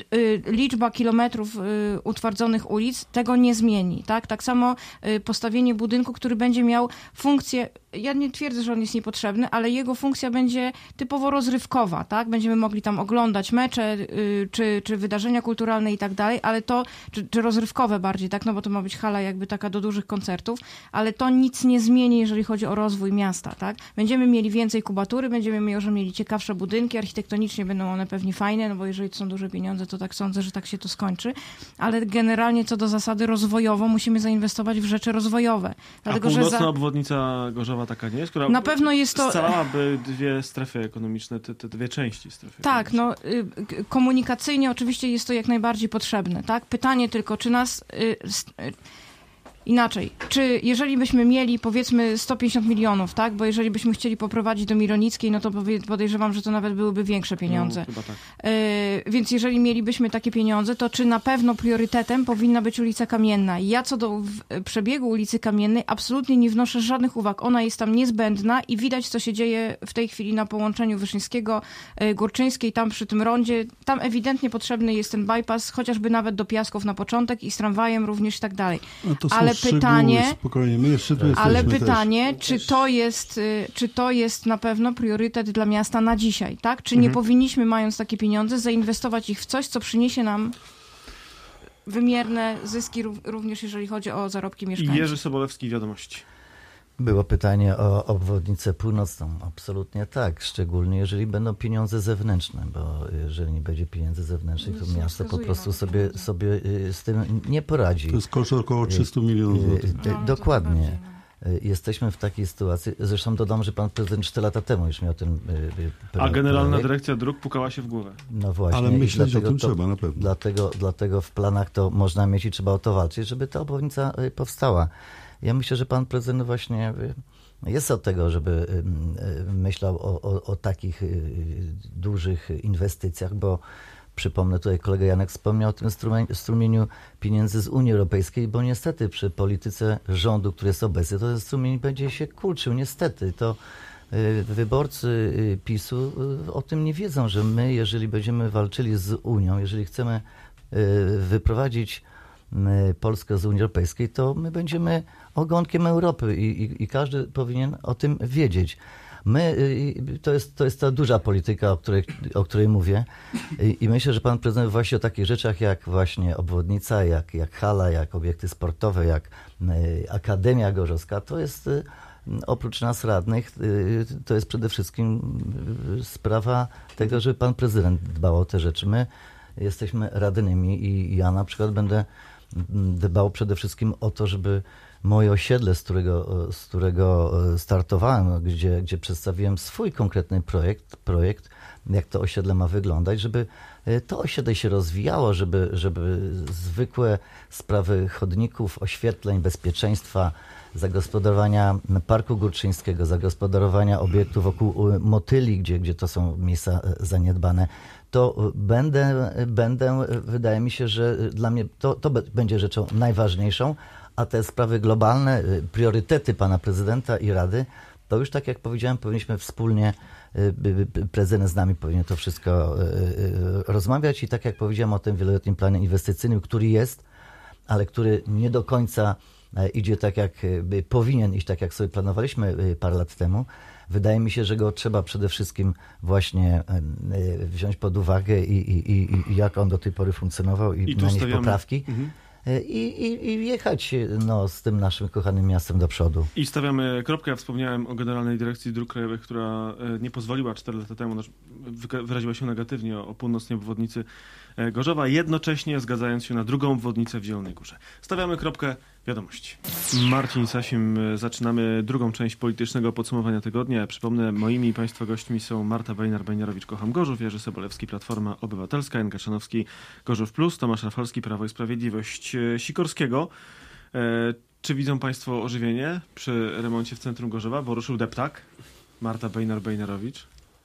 [SPEAKER 3] Liczba kilometrów utwardzonych ulic tego nie zmieni, tak? Tak samo postawienie budynku, który będzie miał funkcję, ja nie twierdzę, że on jest niepotrzebny, ale jego funkcja będzie typowo rozrywkowa, tak? Będziemy mogli tam oglądać mecze, czy, czy wydarzenia kulturalne i tak dalej, ale to, czy, czy rozrywkowe bardziej, tak? No bo to ma być hala jakby taka do dużych koncertów, ale to nic nie zmieni, jeżeli chodzi o rozwój miasta, tak? Będziemy mieli więcej kubatury, będziemy może mieli ciekawsze budynki, architektonicznie będą one pewnie fajne, no bo jeżeli to są duże pieniądze, to tak sądzę, że tak się to skończy, ale generalnie co do zasady rozwojowo musimy zainwestować w rzeczy rozwojowe. Dlatego,
[SPEAKER 2] A północna
[SPEAKER 3] że za...
[SPEAKER 2] obwodnica Gorzowa taka nie jest, która
[SPEAKER 3] na pewno jest to...
[SPEAKER 2] scalałaby dwie strefy ekonomiczne, te, te dwie części strefy
[SPEAKER 3] Tak, no y, komunikacyjnie oczywiście jest to jak najbardziej potrzebne, tak? Pytanie tylko, czy nas... Y, y, Inaczej, czy jeżeli byśmy mieli powiedzmy sto pięćdziesiąt milionów, tak, bo jeżeli byśmy chcieli poprowadzić do Mironickiej, no to podejrzewam, że to nawet byłyby większe pieniądze.
[SPEAKER 2] No, chyba tak.
[SPEAKER 3] Yy, więc jeżeli mielibyśmy takie pieniądze, to czy na pewno priorytetem powinna być ulica Kamienna? Ja co do w, przebiegu ulicy Kamiennej absolutnie nie wnoszę żadnych uwag. Ona jest tam niezbędna i widać, co się dzieje w tej chwili na połączeniu Wyszyńskiego, yy, Górczyńskiej, tam przy tym rondzie. Tam ewidentnie potrzebny jest ten bypass, chociażby nawet do Piasków na początek i z tramwajem również i tak dalej.
[SPEAKER 5] No to
[SPEAKER 3] Ale pytanie,
[SPEAKER 5] spokojnie, my jeszcze tu
[SPEAKER 3] ale
[SPEAKER 5] jesteśmy
[SPEAKER 3] pytanie,
[SPEAKER 5] też.
[SPEAKER 3] czy to jest, czy to jest na pewno priorytet dla miasta na dzisiaj, tak? Czy
[SPEAKER 2] Mhm.
[SPEAKER 3] nie powinniśmy, mając takie pieniądze, zainwestować ich w coś, co przyniesie nam wymierne zyski, również jeżeli chodzi o zarobki mieszkańców?
[SPEAKER 2] Jerzy Sobolewski, Wiadomości.
[SPEAKER 4] Było pytanie o obwodnicę północną. Absolutnie tak, szczególnie jeżeli będą pieniądze zewnętrzne, bo jeżeli nie będzie pieniędzy zewnętrznych, to
[SPEAKER 3] Nic nie
[SPEAKER 4] miasto po
[SPEAKER 3] wskazuje
[SPEAKER 4] prostu
[SPEAKER 3] na to
[SPEAKER 4] sobie,
[SPEAKER 3] pieniądze.
[SPEAKER 4] sobie y, z tym nie poradzi.
[SPEAKER 5] To jest koszt około trzysta milionów
[SPEAKER 4] Y,
[SPEAKER 5] złotych.
[SPEAKER 4] y,
[SPEAKER 3] No, no to
[SPEAKER 4] Dokładnie.
[SPEAKER 3] bardziej, no.
[SPEAKER 4] Y, Jesteśmy w takiej sytuacji, zresztą dodam, że pan prezydent cztery lata temu już miał ten y, y,
[SPEAKER 2] A Generalna
[SPEAKER 4] projekt.
[SPEAKER 2] Dyrekcja Dróg pukała się w głowę.
[SPEAKER 4] No właśnie.
[SPEAKER 5] Ale
[SPEAKER 4] i
[SPEAKER 5] myśleć o
[SPEAKER 4] dlatego
[SPEAKER 5] tym
[SPEAKER 4] to-
[SPEAKER 5] trzeba, na pewno.
[SPEAKER 4] Dlatego, dlatego w planach to można mieć i trzeba o to walczyć, żeby ta obwodnica y, powstała. Ja myślę, że pan prezydent właśnie y, jest od tego, żeby y, y, myślał o, o, o takich y, dużych inwestycjach, bo przypomnę, tutaj kolega Janek wspomniał o tym strumie- strumieniu pieniędzy z Unii Europejskiej, bo niestety przy polityce rządu, który jest obecny, to ten strumień będzie się kurczył. Niestety to y, wyborcy y, PiSu y, o tym nie wiedzą, że my, jeżeli będziemy walczyli z Unią, jeżeli chcemy y, wyprowadzić y, Polskę z Unii Europejskiej, to my będziemy ogonkiem Europy i, i, i każdy powinien o tym wiedzieć. My, y, to jest, to jest ta duża polityka, o której, o której mówię I, i myślę, że pan prezydent właśnie o takich rzeczach jak właśnie obwodnica, jak, jak hala, jak obiekty sportowe, jak y, Akademia Gorzowska, to jest y, oprócz nas radnych, y, to jest przede wszystkim y, sprawa tego, żeby pan prezydent dbał o te rzeczy. My jesteśmy radnymi i ja na przykład będę dbał przede wszystkim o to, żeby moje osiedle, z którego, z którego startowałem, gdzie, gdzie przedstawiłem swój konkretny projekt, projekt, jak to osiedle ma wyglądać, żeby to osiedle się rozwijało, żeby, żeby zwykłe sprawy chodników, oświetleń, bezpieczeństwa, zagospodarowania Parku Górczyńskiego, zagospodarowania obiektów wokół motyli, gdzie, gdzie to są miejsca zaniedbane, to będę, będę, wydaje mi się, że dla mnie to, to będzie rzeczą najważniejszą, a te sprawy globalne, priorytety pana prezydenta i Rady, to już tak jak powiedziałem, powinniśmy wspólnie, prezydent z nami powinien to wszystko rozmawiać i tak jak powiedziałem o tym wieloletnim planie inwestycyjnym, który jest, ale który nie do końca idzie tak jak powinien iść, tak jak sobie planowaliśmy parę lat temu. Wydaje mi się, że go trzeba przede wszystkim właśnie wziąć pod uwagę i, i, i, i jak on do tej pory funkcjonował i,
[SPEAKER 2] I tu
[SPEAKER 4] nanieść
[SPEAKER 2] stawiamy-
[SPEAKER 4] poprawki.
[SPEAKER 2] Mhm.
[SPEAKER 4] I, i, i jechać no, z tym naszym kochanym miastem do przodu.
[SPEAKER 2] I stawiamy kropkę. Ja wspomniałem o Generalnej Dyrekcji Dróg Krajowych, która e, nie pozwoliła cztery lata temu, znaczy wyka- wyraziła się negatywnie o, o północnej obwodnicy e, Gorzowa, jednocześnie zgadzając się na drugą obwodnicę w Zielonej Górze. Stawiamy kropkę. Wiadomości. Marcin Sasim, zaczynamy drugą część politycznego podsumowania tygodnia. Przypomnę, moimi i Państwa gośćmi są Marta Bejnar-Bejnarowicz, Kocham Gorzów, Jerzy Sobolewski, Platforma Obywatelska, Jan Kaczanowski, Gorzów Plus, Tomasz Rafalski, Prawo i Sprawiedliwość. Sikorskiego. E, czy widzą Państwo ożywienie przy remoncie w centrum Gorzowa? Bo ruszył deptak. Marta Bejnar-Bejnarowicz.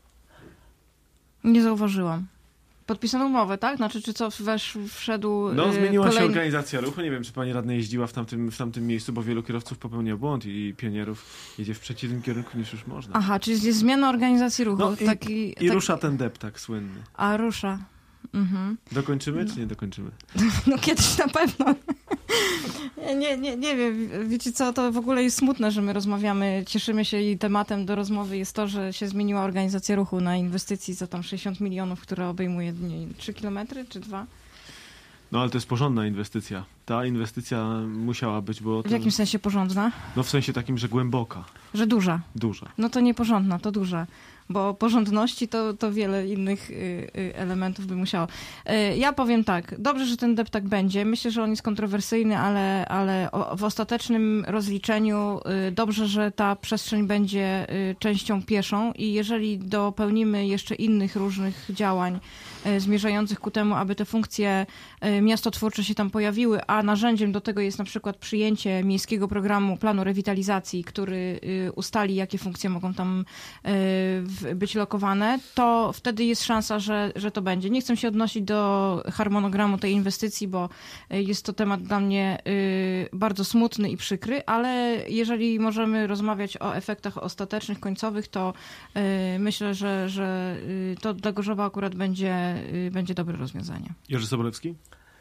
[SPEAKER 3] Nie zauważyłam. Podpisano umowę, tak? Znaczy, czy co, wesz, wszedł
[SPEAKER 2] No, zmieniła
[SPEAKER 3] kolejny...
[SPEAKER 2] się organizacja ruchu. Nie wiem, czy pani radna jeździła w tamtym, w tamtym miejscu, bo wielu kierowców popełnia błąd i pionierów jedzie w przeciwnym kierunku niż już można.
[SPEAKER 3] Aha, czyli jest zmiana organizacji ruchu.
[SPEAKER 2] No i,
[SPEAKER 3] taki,
[SPEAKER 2] i
[SPEAKER 3] taki...
[SPEAKER 2] rusza ten deptak słynny.
[SPEAKER 3] A, rusza. Mhm.
[SPEAKER 2] Dokończymy,
[SPEAKER 3] no.
[SPEAKER 2] czy nie dokończymy?
[SPEAKER 3] No kiedyś na pewno. Nie, nie, nie wiem. Wiecie co, to w ogóle jest smutne, że my rozmawiamy, cieszymy się i tematem do rozmowy jest to, że się zmieniła organizacja ruchu na inwestycji za tam sześćdziesiąt milionów, która obejmuje nie, trzy kilometry czy dwa.
[SPEAKER 2] No ale to jest porządna inwestycja. Ta inwestycja musiała być, bo... To...
[SPEAKER 3] W jakim sensie porządna?
[SPEAKER 2] No w sensie takim, że głęboka.
[SPEAKER 3] Że duża.
[SPEAKER 2] Duża.
[SPEAKER 3] No to nie porządna, to duża. Bo porządności to, to wiele innych y, y, elementów by musiało. Y, ja powiem tak, dobrze, że ten deptak będzie. Myślę, że on jest kontrowersyjny, ale, ale o, w ostatecznym rozliczeniu y, dobrze, że ta przestrzeń będzie y, częścią pieszą i jeżeli dopełnimy jeszcze innych różnych działań y, zmierzających ku temu, aby te funkcje y, miastotwórcze się tam pojawiły, a narzędziem do tego jest na przykład przyjęcie miejskiego programu, planu rewitalizacji, który y, ustali, jakie funkcje mogą tam y, być lokowane, to wtedy jest szansa, że, że to będzie. Nie chcę się odnosić do harmonogramu tej inwestycji, bo jest to temat dla mnie bardzo smutny i przykry, ale jeżeli możemy rozmawiać o efektach ostatecznych, końcowych, to myślę, że, że to dla Gorzowa akurat będzie, będzie dobre rozwiązanie.
[SPEAKER 2] Jerzy Sobolewski?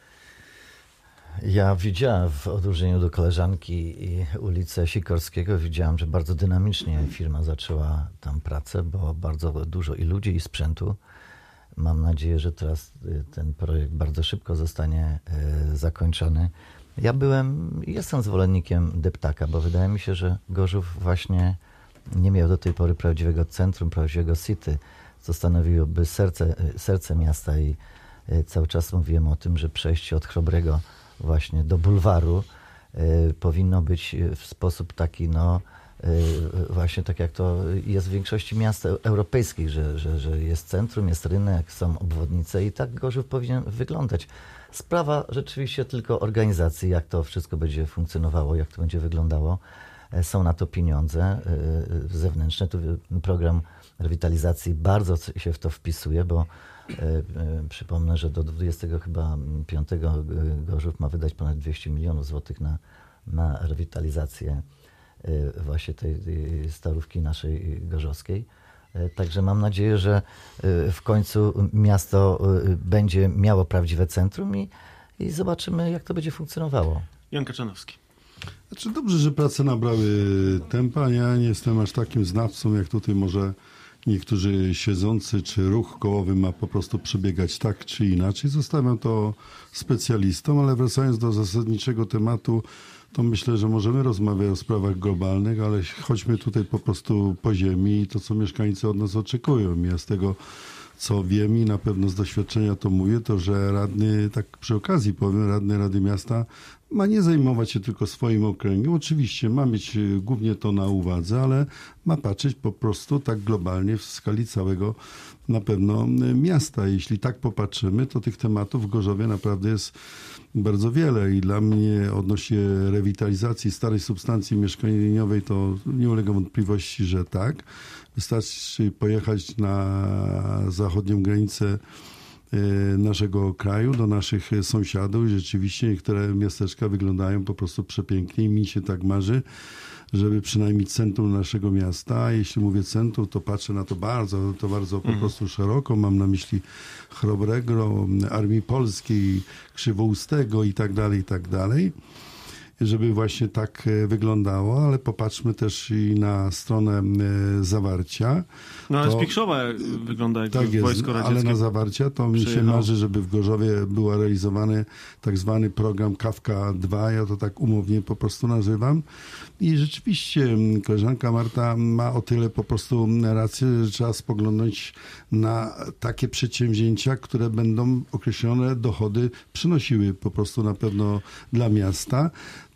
[SPEAKER 4] Ja widziałem w odróżnieniu do koleżanki i ulicę Sikorskiego, widziałem, że bardzo dynamicznie firma zaczęła tam pracę, bo bardzo dużo i ludzi, i sprzętu. Mam nadzieję, że teraz ten projekt bardzo szybko zostanie zakończony. Ja byłem, jestem zwolennikiem deptaka, bo wydaje mi się, że Gorzów właśnie nie miał do tej pory prawdziwego centrum, prawdziwego city, co stanowiłoby serce, serce miasta i cały czas mówiłem o tym, że przejście od Chrobrego właśnie do bulwaru y, powinno być w sposób taki, no y, właśnie tak jak to jest w większości miast europejskich, że, że, że jest centrum, jest rynek, są obwodnice i tak Gorzów powinien wyglądać. Sprawa rzeczywiście tylko organizacji, jak to wszystko będzie funkcjonowało, jak to będzie wyglądało. Są na to pieniądze y, zewnętrzne. Tu program rewitalizacji bardzo się w to wpisuje, bo przypomnę, że do dwudziestego chyba piątego Gorzów ma wydać ponad dwieście milionów złotych na, na rewitalizację właśnie tej, tej starówki naszej gorzowskiej. Także mam nadzieję, że w końcu miasto będzie miało prawdziwe centrum i, i zobaczymy, jak to będzie funkcjonowało.
[SPEAKER 2] Jan Kaczanowski.
[SPEAKER 5] Znaczy dobrze, że prace nabrały tempa. Ja nie jestem aż takim znawcą, jak tutaj może niektórzy siedzący, czy ruch kołowy ma po prostu przebiegać tak czy inaczej. Zostawiam to specjalistom, ale wracając do zasadniczego tematu, to myślę, że możemy rozmawiać o sprawach globalnych, ale chodźmy tutaj po prostu po ziemi i to, co mieszkańcy od nas oczekują. Ja z tego, co wiem i na pewno z doświadczenia to mówię, to że radny, tak przy okazji powiem, radny Rady Miasta ma nie zajmować się tylko swoim okręgiem. Oczywiście ma mieć głównie to na uwadze, ale ma patrzeć po prostu tak globalnie w skali całego na pewno miasta. Jeśli tak popatrzymy, to tych tematów w Gorzowie naprawdę jest bardzo wiele i dla mnie odnośnie rewitalizacji starej substancji mieszkaniowej to nie ulega wątpliwości, że tak. Wystarczy pojechać na zachodnią granicę naszego kraju, do naszych sąsiadów i rzeczywiście niektóre miasteczka wyglądają po prostu przepięknie i mi się tak marzy, żeby przynajmniej centrum naszego miasta, a jeśli mówię centrum, to patrzę na to bardzo, to bardzo po prostu szeroko, mam na myśli Chrobrego, Armii Polskiej, Krzywoustego i tak dalej, i tak dalej, żeby właśnie tak wyglądało, ale popatrzmy też i na stronę Zawarcia.
[SPEAKER 2] No ale
[SPEAKER 5] to,
[SPEAKER 2] Spikszowa wygląda jak
[SPEAKER 5] tak jest,
[SPEAKER 2] wojsko radzieckie.
[SPEAKER 5] ale na Zawarcia to mi się marzy, żeby w Gorzowie był realizowany tak zwany program Kawka dwa, ja to tak umownie po prostu nazywam. I rzeczywiście koleżanka Marta ma o tyle po prostu rację, że trzeba spoglądać na takie przedsięwzięcia, które będą określone dochody przynosiły po prostu na pewno dla miasta.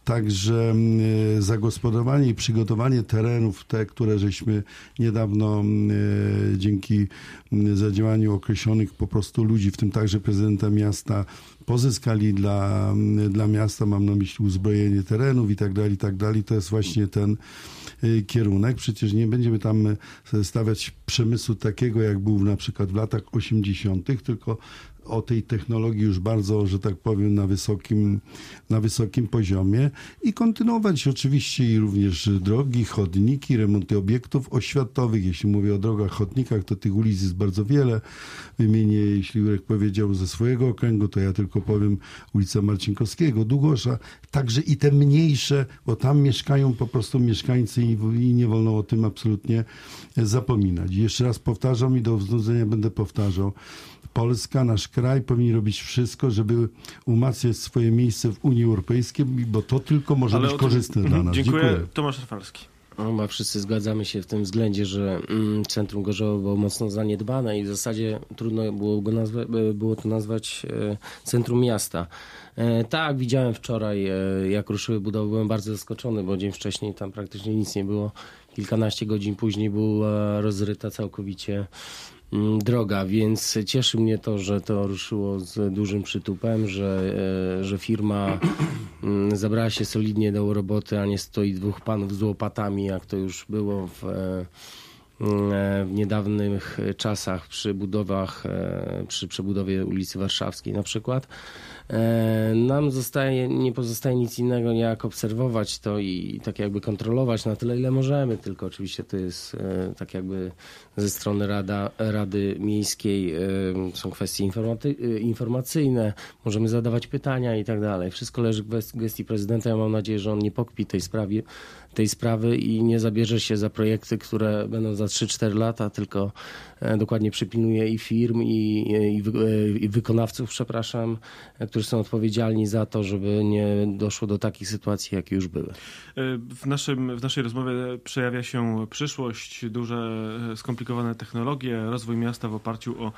[SPEAKER 5] Także y, zagospodarowanie i przygotowanie terenów, te, które żeśmy niedawno y, dzięki y, zadziałaniu określonych po prostu ludzi, w tym także prezydenta miasta, pozyskali dla, y, dla miasta, mam na myśli uzbrojenie terenów i tak dalej, i tak dalej. To jest właśnie ten y, kierunek. Przecież nie będziemy tam y, stawiać przemysłu takiego, jak był na przykład w latach osiemdziesiątych, tylko o tej technologii już bardzo, że tak powiem, na wysokim, na wysokim poziomie i kontynuować oczywiście i również drogi, chodniki, remonty obiektów oświatowych. Jeśli mówię o drogach, chodnikach, to tych ulic jest bardzo wiele. Wymienię, jeśli Jurek powiedział ze swojego okręgu, to ja tylko powiem ulica Marcinkowskiego, Długosza, także i te mniejsze, bo tam mieszkają po prostu mieszkańcy i, i nie wolno o tym absolutnie zapominać. I jeszcze raz powtarzam i do znudzenia będę powtarzał. Polska, nasz kraj powinien robić wszystko, żeby umacniać swoje miejsce w Unii Europejskiej, bo to tylko może
[SPEAKER 2] Ale
[SPEAKER 5] być
[SPEAKER 2] o tym-
[SPEAKER 5] korzystne dla
[SPEAKER 2] Mhm,
[SPEAKER 5] nas.
[SPEAKER 2] Dziękuję.
[SPEAKER 5] Dziękuję.
[SPEAKER 2] Tomasz Rafalski.
[SPEAKER 6] No, chyba wszyscy zgadzamy się w tym względzie, że mm, centrum Gorzowa było mocno zaniedbane i w zasadzie trudno było, go nazwa, było to nazwać e, centrum miasta. E, tak, widziałem wczoraj, e, jak ruszyły budowy, byłem bardzo zaskoczony, bo dzień wcześniej tam praktycznie nic nie było. Kilkanaście godzin później była rozryta całkowicie mm, droga, więc cieszy mnie to, że to ruszyło z dużym przytupem, że, e, że firma mm, zabrała się solidnie do roboty, a nie stoi dwóch panów z łopatami, jak to już było w, e, w niedawnych czasach przy budowach, e, przy przebudowie ulicy Warszawskiej na przykład. E, Nam zostaje, nie pozostaje nic innego jak obserwować to i tak jakby kontrolować na tyle, ile możemy, tylko oczywiście to jest e, tak jakby ze strony Rada, Rady Miejskiej e, są kwestie informaty, informacyjne, możemy zadawać pytania i tak dalej. Wszystko leży w gestii prezydenta. Ja mam nadzieję, że on nie pokpi tej sprawie, tej sprawy i nie zabierze się za projekty, które będą za trzy cztery lata, tylko e, dokładnie przypilnuje i firm, i, i, wy, i wykonawców, przepraszam, e, którzy są odpowiedzialni za to, żeby nie doszło do takich sytuacji, jakie już były.
[SPEAKER 2] W, naszym, w naszej rozmowie przejawia się przyszłość, duże, skomplikowane technologie, rozwój miasta w oparciu o,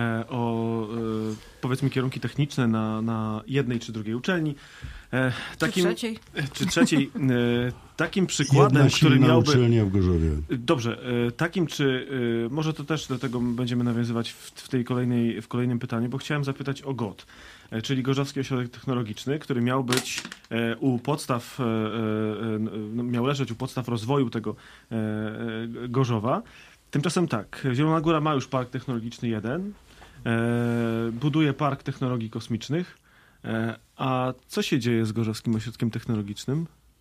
[SPEAKER 2] o powiedzmy kierunki techniczne na, na jednej czy drugiej uczelni. Takim,
[SPEAKER 3] czy trzeciej.
[SPEAKER 2] Czy trzeciej. Takim przykładem,
[SPEAKER 5] Jedna
[SPEAKER 2] który
[SPEAKER 5] silna
[SPEAKER 2] miałby...
[SPEAKER 5] uczelnia w Gorzowie.
[SPEAKER 2] Dobrze, takim czy... Może to też do tego będziemy nawiązywać w, w tej kolejnej, w kolejnym pytaniu, bo chciałem zapytać o G O T, czyli Gorzowski Ośrodek Technologiczny, który miał być u podstaw, miał leżeć u podstaw rozwoju tego Gorzowa. Tymczasem tak, Zielona Góra ma już park technologiczny jeden, buduje park technologii kosmicznych, a co się dzieje z Gorzowskim Ośrodkiem Technologicznym?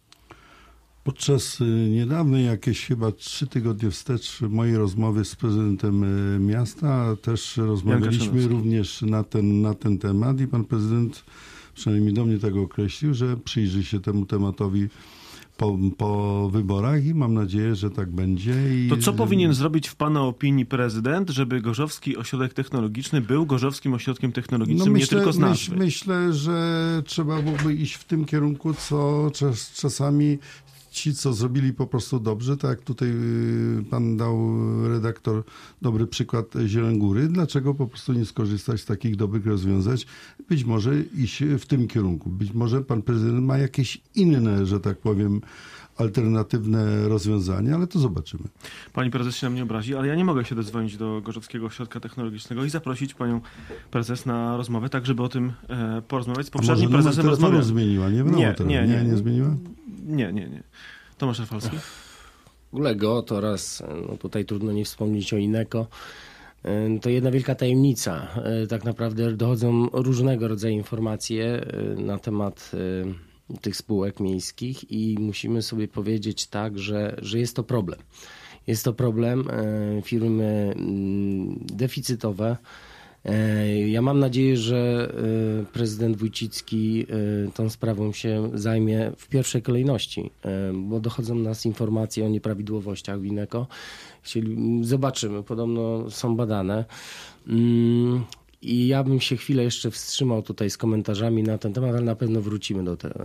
[SPEAKER 5] Podczas niedawnej, jakieś chyba trzy tygodnie wstecz, mojej rozmowy z prezydentem miasta też rozmawialiśmy również na ten, na ten temat i pan prezydent, przynajmniej do mnie tego określił, że przyjrzy się temu tematowi po, po wyborach i mam nadzieję, że tak będzie. I
[SPEAKER 2] to co powinien zrobić w pana opinii prezydent, żeby Gorzowski Ośrodek Technologiczny był Gorzowskim Ośrodkiem Technologicznym,
[SPEAKER 5] no myślę,
[SPEAKER 2] nie tylko z nazwy?
[SPEAKER 5] Myśl, myślę, że trzeba byłoby iść w tym kierunku, co czas, czasami ci, co zrobili po prostu dobrze, tak jak tutaj pan dał, redaktor, dobry przykład Zielonej Góry. Dlaczego po prostu nie skorzystać z takich dobrych rozwiązań? Być może iść w tym kierunku. Być może pan prezydent ma jakieś inne, że tak powiem, alternatywne rozwiązania, ale to zobaczymy.
[SPEAKER 2] Pani prezes się na mnie obrazi, ale ja nie mogę się dodzwonić do Gorzowskiego Ośrodka Technologicznego i zaprosić panią prezes na rozmowę, tak żeby o tym e, porozmawiać. Z poprzednim
[SPEAKER 5] może
[SPEAKER 2] prezesem
[SPEAKER 5] telefonu
[SPEAKER 2] rozmawiałem.
[SPEAKER 5] zmieniła, nie?
[SPEAKER 2] Nie, nie, nie.
[SPEAKER 5] nie, nie zmieniła?
[SPEAKER 2] Nie, nie, nie. Tomasz Rafalski.
[SPEAKER 6] W ogóle G O T oraz, no tutaj trudno nie wspomnieć o Ineko, to jedna wielka tajemnica. Tak naprawdę dochodzą różnego rodzaju informacje na temat tych spółek miejskich i musimy sobie powiedzieć tak, że, że jest to problem. Jest to problem, firmy deficytowe. Ja mam nadzieję, że prezydent Wójcicki tą sprawą się zajmie w pierwszej kolejności, bo dochodzą nas informacje o nieprawidłowościach w Ineko. Zobaczymy, podobno są badane. I ja bym się chwilę jeszcze wstrzymał tutaj z komentarzami na ten temat, ale na pewno wrócimy do, te,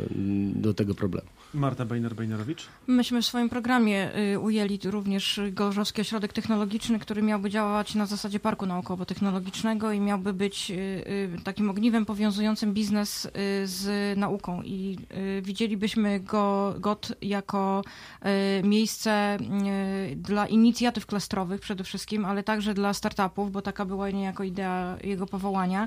[SPEAKER 6] do tego problemu.
[SPEAKER 2] Marta Bejner-Bejnerowicz.
[SPEAKER 3] Myśmy w swoim programie y, ujęli również Gorzowski Ośrodek Technologiczny, który miałby działać na zasadzie parku naukowo-technologicznego i miałby być y, y, takim ogniwem powiązującym biznes y, z nauką. I y, widzielibyśmy go, G O T jako y, miejsce y, dla inicjatyw klastrowych przede wszystkim, ale także dla startupów, bo taka była niejako idea jego powołania.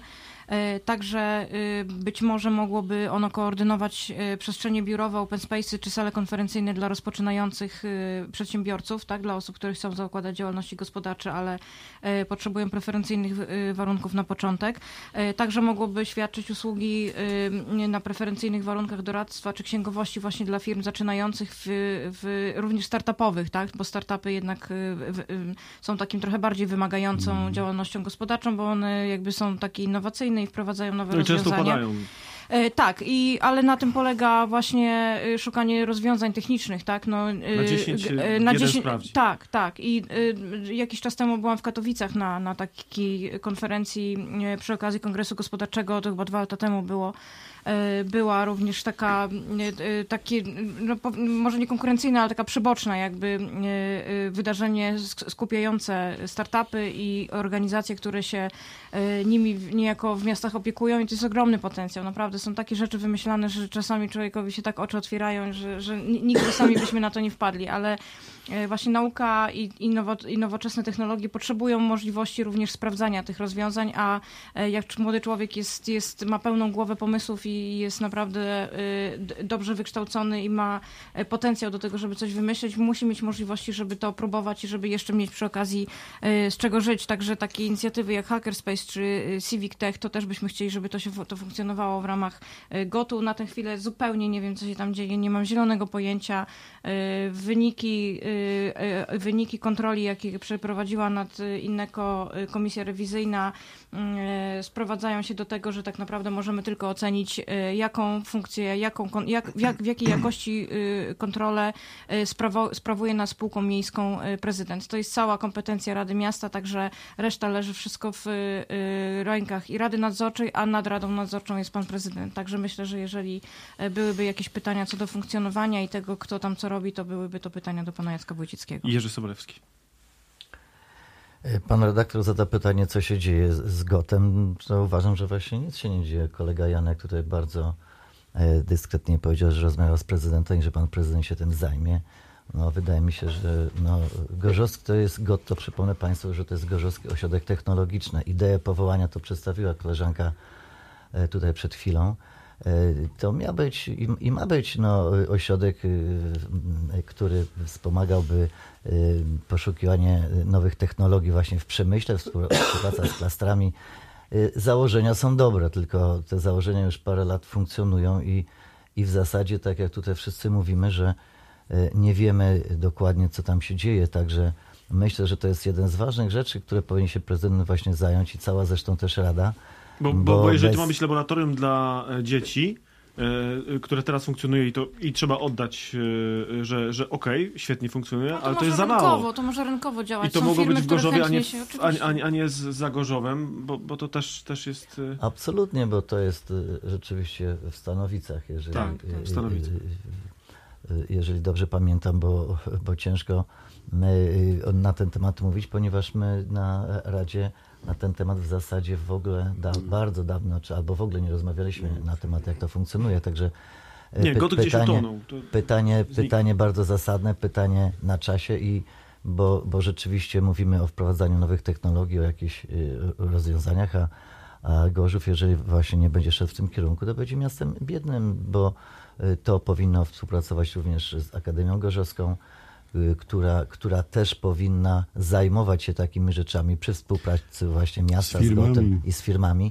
[SPEAKER 3] Także być może mogłoby ono koordynować przestrzenie biurowe, open space'y czy sale konferencyjne dla rozpoczynających przedsiębiorców, tak, dla osób, które chcą zakładać działalności gospodarcze, ale potrzebują preferencyjnych warunków na początek. Także mogłoby świadczyć usługi na preferencyjnych warunkach doradztwa czy księgowości właśnie dla firm zaczynających, w, w, również startupowych, tak, bo startupy jednak w, są takim trochę bardziej wymagającą mm. działalnością gospodarczą, bo one jakby są takie innowacyjne i wprowadzają nowe
[SPEAKER 2] no
[SPEAKER 3] rozwiązania.
[SPEAKER 2] I często padają.
[SPEAKER 3] Tak, i, ale na tym polega właśnie szukanie rozwiązań technicznych, tak? No,
[SPEAKER 2] na dziesięć
[SPEAKER 3] na
[SPEAKER 2] jeden
[SPEAKER 3] dziesięć
[SPEAKER 2] sprawdzi.
[SPEAKER 3] Tak, tak. I y, jakiś czas temu byłam w Katowicach na, na takiej konferencji y, przy okazji Kongresu Gospodarczego, to chyba dwa lata temu było. Y, była również taka, y, y, takie, no, po, może nie konkurencyjna, ale taka przyboczna jakby y, y, wydarzenie skupiające startupy i organizacje, które się y, nimi niejako w miastach opiekują i to jest ogromny potencjał, naprawdę. Są takie rzeczy wymyślane, że czasami człowiekowi się tak oczy otwierają, że, że nigdy sami byśmy na to nie wpadli, ale właśnie nauka i, i, nowo, i nowoczesne technologie potrzebują możliwości również sprawdzania tych rozwiązań, a jak młody człowiek jest, jest, ma pełną głowę pomysłów i jest naprawdę y, dobrze wykształcony i ma potencjał do tego, żeby coś wymyślić, musi mieć możliwości, żeby to próbować i żeby jeszcze mieć przy okazji y, z czego żyć. Także takie inicjatywy jak Hackerspace czy Civic Tech, to też byśmy chcieli, żeby to się to funkcjonowało w ramach G O T-u. Na tę chwilę zupełnie nie wiem, co się tam dzieje, nie mam zielonego pojęcia. Y, wyniki y, Wyniki kontroli, jakie przeprowadziła nad Innego komisja rewizyjna, sprowadzają się do tego, że tak naprawdę możemy tylko ocenić, jaką funkcję, jaką, jak, jak, w jakiej jakości kontrolę sprawo, sprawuje nad spółką miejską prezydent. To jest cała kompetencja Rady Miasta, także reszta leży wszystko w rękach i Rady Nadzorczej, a nad Radą Nadzorczą jest pan prezydent. Także myślę, że jeżeli byłyby jakieś pytania co do funkcjonowania i tego, kto tam co robi, to byłyby to pytania do pana Jacka Wójcickiego.
[SPEAKER 2] I Jerzy Sobolewski.
[SPEAKER 4] Pan redaktor zada pytanie, co się dzieje z G O T-em. To uważam, że właśnie nic się nie dzieje. Kolega Janek tutaj bardzo dyskretnie powiedział, że rozmawiał z prezydentem i że pan prezydent się tym zajmie. No, wydaje mi się, że no, Gorzowski to jest G O T, to przypomnę państwu, że to jest Gorzowski Ośrodek Technologiczny. Ideę powołania to przedstawiła koleżanka tutaj przed chwilą. To miał być i ma być no, ośrodek, który wspomagałby poszukiwanie nowych technologii właśnie w przemyśle, współpraca z klastrami. Założenia są dobre, tylko te założenia już parę lat funkcjonują i, i w zasadzie, tak jak tutaj wszyscy mówimy, że nie wiemy dokładnie, co tam się dzieje, także myślę, że to jest jeden z ważnych rzeczy, które powinien się prezydent właśnie zająć i cała zresztą też Rada.
[SPEAKER 2] Bo, bo, bo jeżeli bez... ma być laboratorium dla dzieci, y, które teraz funkcjonuje i, to, i trzeba oddać, y, że, że okej, okay, świetnie funkcjonuje, no to ale to jest za mało.
[SPEAKER 3] To może rynkowo działać.
[SPEAKER 2] I to
[SPEAKER 3] Są
[SPEAKER 2] mogło
[SPEAKER 3] firmy,
[SPEAKER 2] być w Gorzowie, a nie,
[SPEAKER 3] się,
[SPEAKER 2] a, a, a nie z, za Gorzowem, bo, bo to też, też jest... Y...
[SPEAKER 4] Absolutnie, bo to jest rzeczywiście w Stanowicach. Jeżeli,
[SPEAKER 2] tak, w Stanowicach.
[SPEAKER 4] Jeżeli dobrze pamiętam, bo, bo ciężko na ten temat mówić, ponieważ my na Radzie na ten temat w zasadzie w ogóle da, bardzo dawno, czy albo w ogóle nie rozmawialiśmy na temat, jak to funkcjonuje, także
[SPEAKER 2] nie,
[SPEAKER 4] py,
[SPEAKER 2] pytanie, gdzieś utonął. To
[SPEAKER 4] pytanie, pytanie bardzo zasadne, pytanie na czasie, i bo, bo rzeczywiście mówimy o wprowadzaniu nowych technologii, o jakichś y, rozwiązaniach, a, a Gorzów, jeżeli właśnie nie będzie szedł w tym kierunku, to będzie miastem biednym, bo y, to powinno współpracować również z Akademią Gorzowską, Która, która też powinna zajmować się takimi rzeczami przy współpracy właśnie miasta z, z G O T-em i z firmami.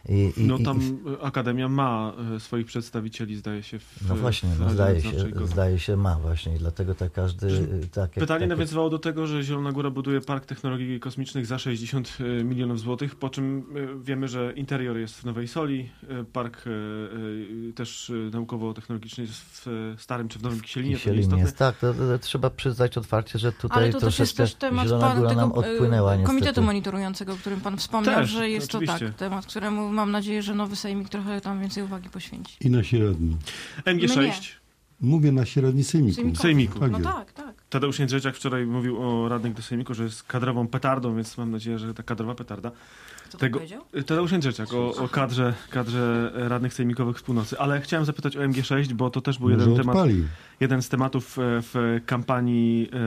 [SPEAKER 4] I, i,
[SPEAKER 2] No tam
[SPEAKER 4] i,
[SPEAKER 2] Akademia ma swoich przedstawicieli, zdaje się. W,
[SPEAKER 4] no właśnie,
[SPEAKER 2] w
[SPEAKER 4] no
[SPEAKER 2] Radzie
[SPEAKER 4] zdaje, się,
[SPEAKER 2] Nadzorczej Gozów.
[SPEAKER 4] zdaje się ma właśnie i dlatego tak każdy... Tak, jak,
[SPEAKER 2] Pytanie
[SPEAKER 4] tak,
[SPEAKER 2] nawiązywało do tego, że Zielona Góra buduje park technologii kosmicznych za sześćdziesiąt milionów złotych, po czym wiemy, że interior jest w Nowej Soli, park też naukowo-technologiczny jest w Starym czy w Nowym Kisielinie.
[SPEAKER 4] Kisielinie
[SPEAKER 2] to
[SPEAKER 4] jest, tak, to, to trzeba przyznać otwarcie, że tutaj
[SPEAKER 3] Ale to też jest
[SPEAKER 4] troszeczkę
[SPEAKER 3] też temat
[SPEAKER 4] Zielona
[SPEAKER 3] pan,
[SPEAKER 4] Góra
[SPEAKER 3] tego
[SPEAKER 4] nam odpłynęła niestety.
[SPEAKER 3] komitetu monitorującego, o którym pan wspomniał,
[SPEAKER 2] Też,
[SPEAKER 3] że jest
[SPEAKER 2] oczywiście.
[SPEAKER 3] to tak, temat, któremu mam nadzieję, że nowy sejmik trochę tam więcej uwagi poświęci.
[SPEAKER 5] I nasi radni.
[SPEAKER 2] M G sześć.
[SPEAKER 5] Mówię nasi radni sejmiku.
[SPEAKER 3] Sejmikowi.
[SPEAKER 2] Sejmiku.
[SPEAKER 5] Tak
[SPEAKER 3] No
[SPEAKER 5] jest.
[SPEAKER 3] tak, tak.
[SPEAKER 2] Tadeusz Jędrzejczak wczoraj mówił o radnych do Sejmiku, że jest kadrową petardą, więc mam nadzieję, że ta kadrowa petarda.
[SPEAKER 3] Kto
[SPEAKER 2] Tego-
[SPEAKER 3] to powiedział?
[SPEAKER 2] Tadeusz Jędrzejczak o, o kadrze, kadrze radnych sejmikowych z północy. Ale chciałem zapytać o M G sześć, bo to też był
[SPEAKER 5] Może
[SPEAKER 2] jeden temat,
[SPEAKER 5] odpali.
[SPEAKER 2] jeden z tematów e, w kampanii e, e,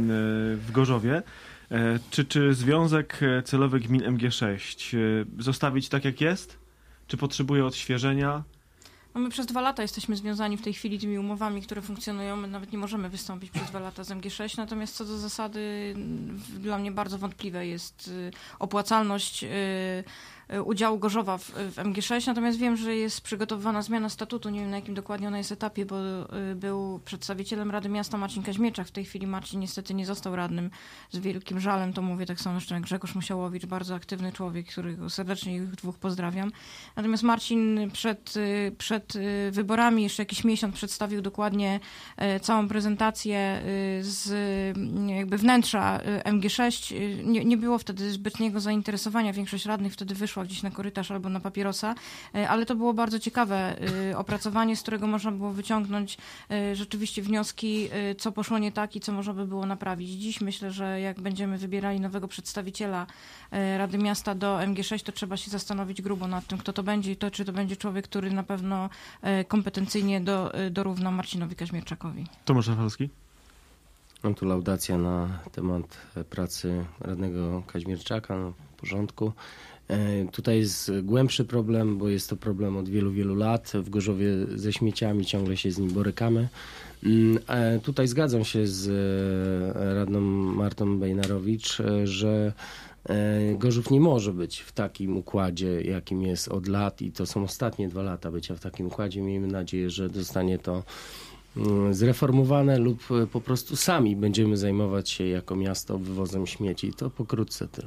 [SPEAKER 2] w Gorzowie. E, Czy, czy Związek Celowy Gmin M G sześć e, zostawić tak jak jest? Czy potrzebuje odświeżenia?
[SPEAKER 3] No my przez dwa lata jesteśmy związani w tej chwili tymi umowami, które funkcjonują. My nawet nie możemy wystąpić przez dwa lata z M G sześć, natomiast co do zasady w- dla mnie bardzo wątpliwe jest y, opłacalność y, y, udziału Gorzowa w, w M G sześć, natomiast wiem, że jest przygotowywana zmiana statutu, nie wiem na jakim dokładnie ona jest etapie, bo y, był przedstawicielem Rady Miasta Marcin Kaźmierczak. W tej chwili Marcin niestety nie został radnym, z wielkim żalem to mówię, tak samo jeszcze jak Grzegorz Musiałowicz, bardzo aktywny człowiek, którego serdecznie ich dwóch pozdrawiam. Natomiast Marcin przed, y, przed y, wyborami, jeszcze jakiś miesiąc, przedstawił dokładnie y, całą prezentację y, z y, jakby wnętrza y, M G sześć. Y, Nie, nie było wtedy zbytniego zainteresowania. Większość radnych wtedy wyszła gdzieś na korytarz albo na papierosa, y, ale to było bardzo ciekawe y, opracowanie, z którego można było wyciągnąć y, rzeczywiście wnioski, y, co poszło nie tak i co można by było naprawić. Dziś myślę, że jak będziemy wybierali nowego przedstawiciela y, Rady Miasta do M G sześć, to trzeba się zastanowić grubo nad tym, kto to będzie i to, czy to będzie człowiek, który na pewno y, kompetencyjnie do, y, dorówna Marcinowi Kaźmierczakowi.
[SPEAKER 2] Tomasz Rafalski?
[SPEAKER 6] Mam tu laudacja na temat pracy radnego Kaźmierczaka, no, w porządku. E, Tutaj jest głębszy problem, bo jest to problem od wielu, wielu lat. W Gorzowie ze śmieciami ciągle się z nim borykamy. Mm, e, Tutaj zgadzam się z e, radną Martą Bejnarowicz, e, że e, Gorzów nie może być w takim układzie, jakim jest od lat i to są ostatnie dwa lata bycia w takim układzie. Miejmy nadzieję, że zostanie to mm, zreformowane lub e, po prostu sami będziemy zajmować się jako miasto wywozem śmieci. To pokrótce tyle.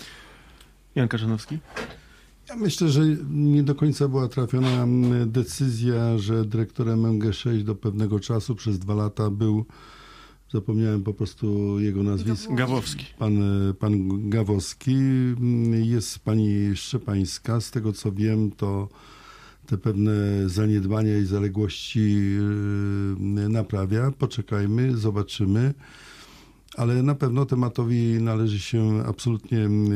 [SPEAKER 2] Jan Kaczanowski?
[SPEAKER 5] Ja myślę, że nie do końca była trafiona decyzja, że dyrektorem M G sześć do pewnego czasu przez dwa lata był, zapomniałem po prostu jego nazwisko,
[SPEAKER 2] Gawłowski.
[SPEAKER 5] pan, pan Gawowski. Jest pani Szczepańska. Z tego co wiem, to te pewne zaniedbania i zaległości yy, naprawia. Poczekajmy, zobaczymy. Ale na pewno tematowi należy się absolutnie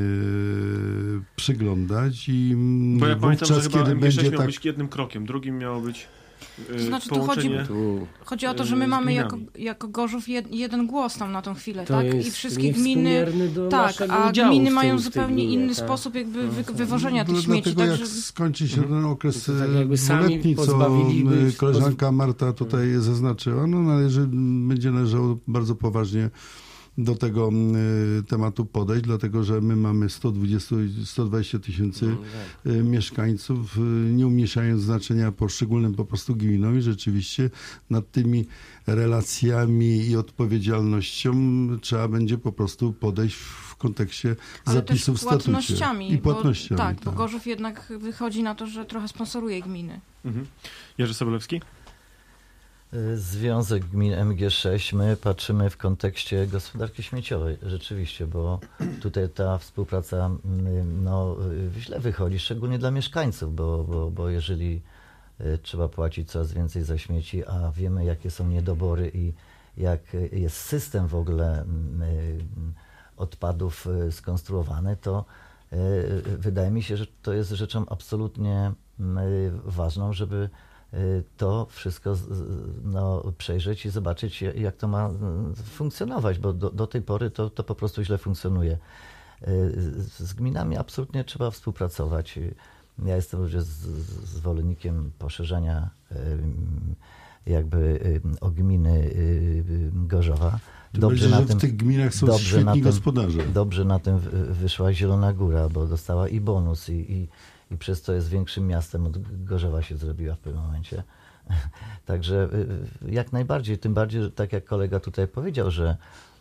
[SPEAKER 5] yy, przyglądać i
[SPEAKER 2] Bo ja pamiętam, że
[SPEAKER 5] wówczas,
[SPEAKER 2] chyba
[SPEAKER 5] kiedy
[SPEAKER 2] M G sześć
[SPEAKER 5] będzie
[SPEAKER 2] miał
[SPEAKER 5] tak...
[SPEAKER 2] być jednym krokiem, drugim miało być yy,
[SPEAKER 3] To znaczy, tu
[SPEAKER 2] połączenie...
[SPEAKER 3] chodzi-
[SPEAKER 6] Tu
[SPEAKER 3] Chodzi o to, że my
[SPEAKER 2] z
[SPEAKER 3] mamy
[SPEAKER 2] gminami.
[SPEAKER 3] jako, jako Gorzów jed, jeden głos tam na tą chwilę,
[SPEAKER 6] to
[SPEAKER 3] tak?
[SPEAKER 6] jest
[SPEAKER 3] I wszystkie gminy...
[SPEAKER 6] niewspółmierny do
[SPEAKER 3] Tak,
[SPEAKER 6] naszego
[SPEAKER 3] a
[SPEAKER 6] udziału
[SPEAKER 3] gminy
[SPEAKER 6] w tym,
[SPEAKER 3] mają
[SPEAKER 6] w tej
[SPEAKER 3] zupełnie
[SPEAKER 6] gminie,
[SPEAKER 3] inny
[SPEAKER 6] tak.
[SPEAKER 3] sposób jakby wy,
[SPEAKER 6] No,
[SPEAKER 3] wywożenia
[SPEAKER 5] No,
[SPEAKER 3] tych śmieci.
[SPEAKER 5] dlatego
[SPEAKER 3] Także...
[SPEAKER 5] jak skończy się ten okres
[SPEAKER 6] To tak jakby sami
[SPEAKER 5] dwuletni, co
[SPEAKER 6] pozbawiliby-
[SPEAKER 5] y, koleżanka Marta tutaj zaznaczyła, no należy, będzie należało bardzo poważnie do tego y, tematu podejść, dlatego że my mamy sto dwadzieścia sto dwadzieścia tysięcy
[SPEAKER 6] No,
[SPEAKER 5] y, mieszkańców, y, nie umniejszając znaczenia poszczególnym po prostu gminom i rzeczywiście nad tymi relacjami i odpowiedzialnością trzeba będzie po prostu podejść w kontekście
[SPEAKER 3] Ale
[SPEAKER 5] zapisów
[SPEAKER 3] też
[SPEAKER 5] w statucie.
[SPEAKER 3] płatnościami.
[SPEAKER 5] I płatnościami,
[SPEAKER 3] Bo, tak,
[SPEAKER 5] tak.
[SPEAKER 3] bo Gorzów jednak wychodzi na to, że trochę sponsoruje gminy.
[SPEAKER 2] Mhm. Jerzy Sobolewski?
[SPEAKER 4] Związek Gmin M G sześć, my patrzymy w kontekście gospodarki śmieciowej, rzeczywiście, bo tutaj ta współpraca mm, no, źle wychodzi, szczególnie dla mieszkańców, bo, bo, bo jeżeli y, trzeba płacić coraz więcej za śmieci, a wiemy jakie są niedobory i jak jest system w ogóle mm, y, odpadów y, skonstruowany, to y, wydaje mi się, że to jest rzeczą absolutnie y, ważną, żeby to wszystko no, przejrzeć i zobaczyć, jak to ma funkcjonować, bo do, do tej pory to, to po prostu źle funkcjonuje. Z gminami absolutnie trzeba współpracować. Ja jestem już zwolennikiem poszerzenia jakby o gminy Gorzowa.
[SPEAKER 5] Dobrze, że w tych gminach są świetni
[SPEAKER 4] tym,
[SPEAKER 5] gospodarze.
[SPEAKER 4] Dobrze na tym wyszła Zielona Góra, bo dostała i bonus, i, i i przez to jest większym miastem od Gorzowa się zrobiła w pewnym momencie. Także jak najbardziej, tym bardziej, że tak jak kolega tutaj powiedział, że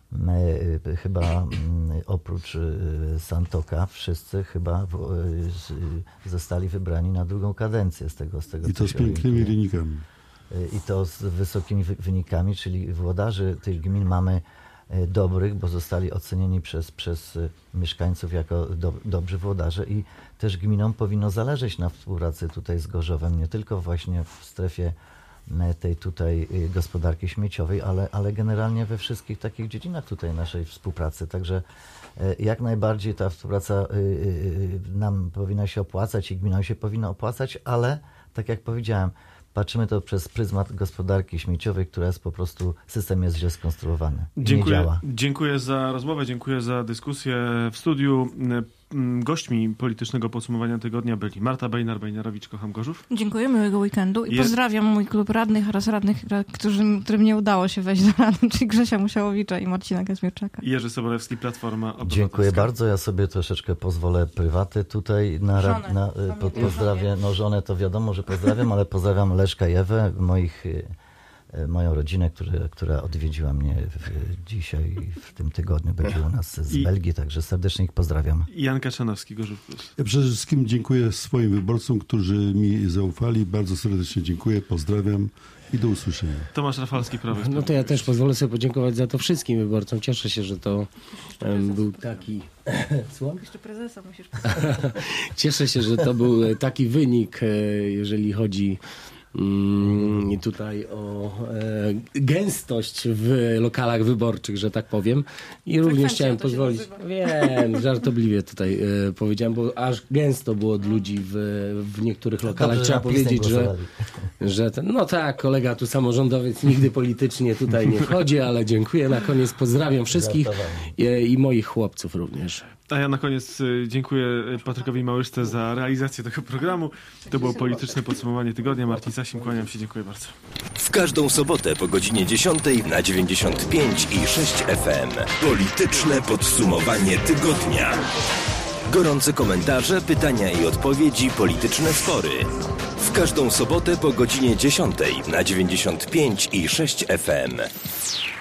[SPEAKER 4] chyba oprócz Santoka wszyscy chyba zostali wybrani na drugą kadencję z tego, z tego
[SPEAKER 5] I to z pięknymi wynikami.
[SPEAKER 4] I to z wysokimi wynikami, czyli włodarzy tych gmin mamy dobrych, bo zostali ocenieni przez, przez mieszkańców jako do, dobrzy włodarze i też gminom powinno zależeć na współpracy tutaj z Gorzowem, nie tylko właśnie w strefie tej tutaj gospodarki śmieciowej, ale, ale generalnie we wszystkich takich dziedzinach tutaj naszej współpracy. Także jak najbardziej ta współpraca nam powinna się opłacać i gminom się powinna opłacać, ale tak jak powiedziałem, patrzymy to przez pryzmat gospodarki śmieciowej, która jest po prostu, system jest źle skonstruowany.
[SPEAKER 2] Dziękuję,
[SPEAKER 4] nie działa.
[SPEAKER 2] Dziękuję za rozmowę, dziękuję za dyskusję w studiu. Gośćmi politycznego podsumowania tygodnia byli Marta Bejnar-Bejnarowicz, Kocham Gorzów.
[SPEAKER 3] Dziękuję, miłego weekendu i
[SPEAKER 2] Je... pozdrawiam
[SPEAKER 3] mój klub radnych oraz radnych, którzy, którym nie udało się wejść do rady, czyli Grzesia Musiałowicza i Marcina Kazmierczaka.
[SPEAKER 2] Jerzy Sobolewski, Platforma Obywatelska.
[SPEAKER 4] Dziękuję bardzo, ja sobie troszeczkę pozwolę prywaty tutaj na,
[SPEAKER 3] żonę.
[SPEAKER 4] na po, pozdrawiam, no żonę to wiadomo, że pozdrawiam, ale pozdrawiam Leszka i Ewę, moich moją rodzinę, który, która odwiedziła mnie w, dzisiaj, w tym tygodniu, będzie u nas z
[SPEAKER 2] I,
[SPEAKER 4] Belgii, także serdecznie ich pozdrawiam.
[SPEAKER 2] Jan Kaczanowski, Gorzów Plus.
[SPEAKER 5] Ja przede wszystkim dziękuję swoim wyborcom, którzy mi zaufali. Bardzo serdecznie dziękuję, pozdrawiam i do usłyszenia.
[SPEAKER 2] Tomasz Rafalski, Prawo i
[SPEAKER 6] No to ja też pozwolę sobie podziękować za to wszystkim wyborcom. Cieszę się, że to um, był taki... Słucham?
[SPEAKER 3] Jeszcze prezesa musisz
[SPEAKER 6] Cieszę się, że to był taki wynik, jeżeli chodzi Mm, tutaj o e, gęstość w lokalach wyborczych, że tak powiem. I również chciałem pozwolić, wiem, żartobliwie tutaj e, powiedziałem, bo aż gęsto było od ludzi w, w niektórych lokalach.
[SPEAKER 4] Dobrze,
[SPEAKER 6] trzeba powiedzieć, że,
[SPEAKER 4] głosowali.
[SPEAKER 6] że ten, no tak, kolega tu samorządowiec nigdy politycznie tutaj nie wchodzi, ale dziękuję. Na koniec pozdrawiam wszystkich i, i moich chłopców również.
[SPEAKER 2] A ja na koniec dziękuję Patrykowi Małyszce za realizację tego programu. To było polityczne podsumowanie tygodnia. Marcin Sasim, kłaniam się, dziękuję bardzo.
[SPEAKER 1] W każdą sobotę po godzinie dziesiątej na dziewięćdziesiąt pięć i sześć F M. Polityczne podsumowanie tygodnia. Gorące komentarze, pytania i odpowiedzi, polityczne spory. W każdą sobotę po godzinie dziesiątej na dziewięćdziesiąt pięć i sześć F M.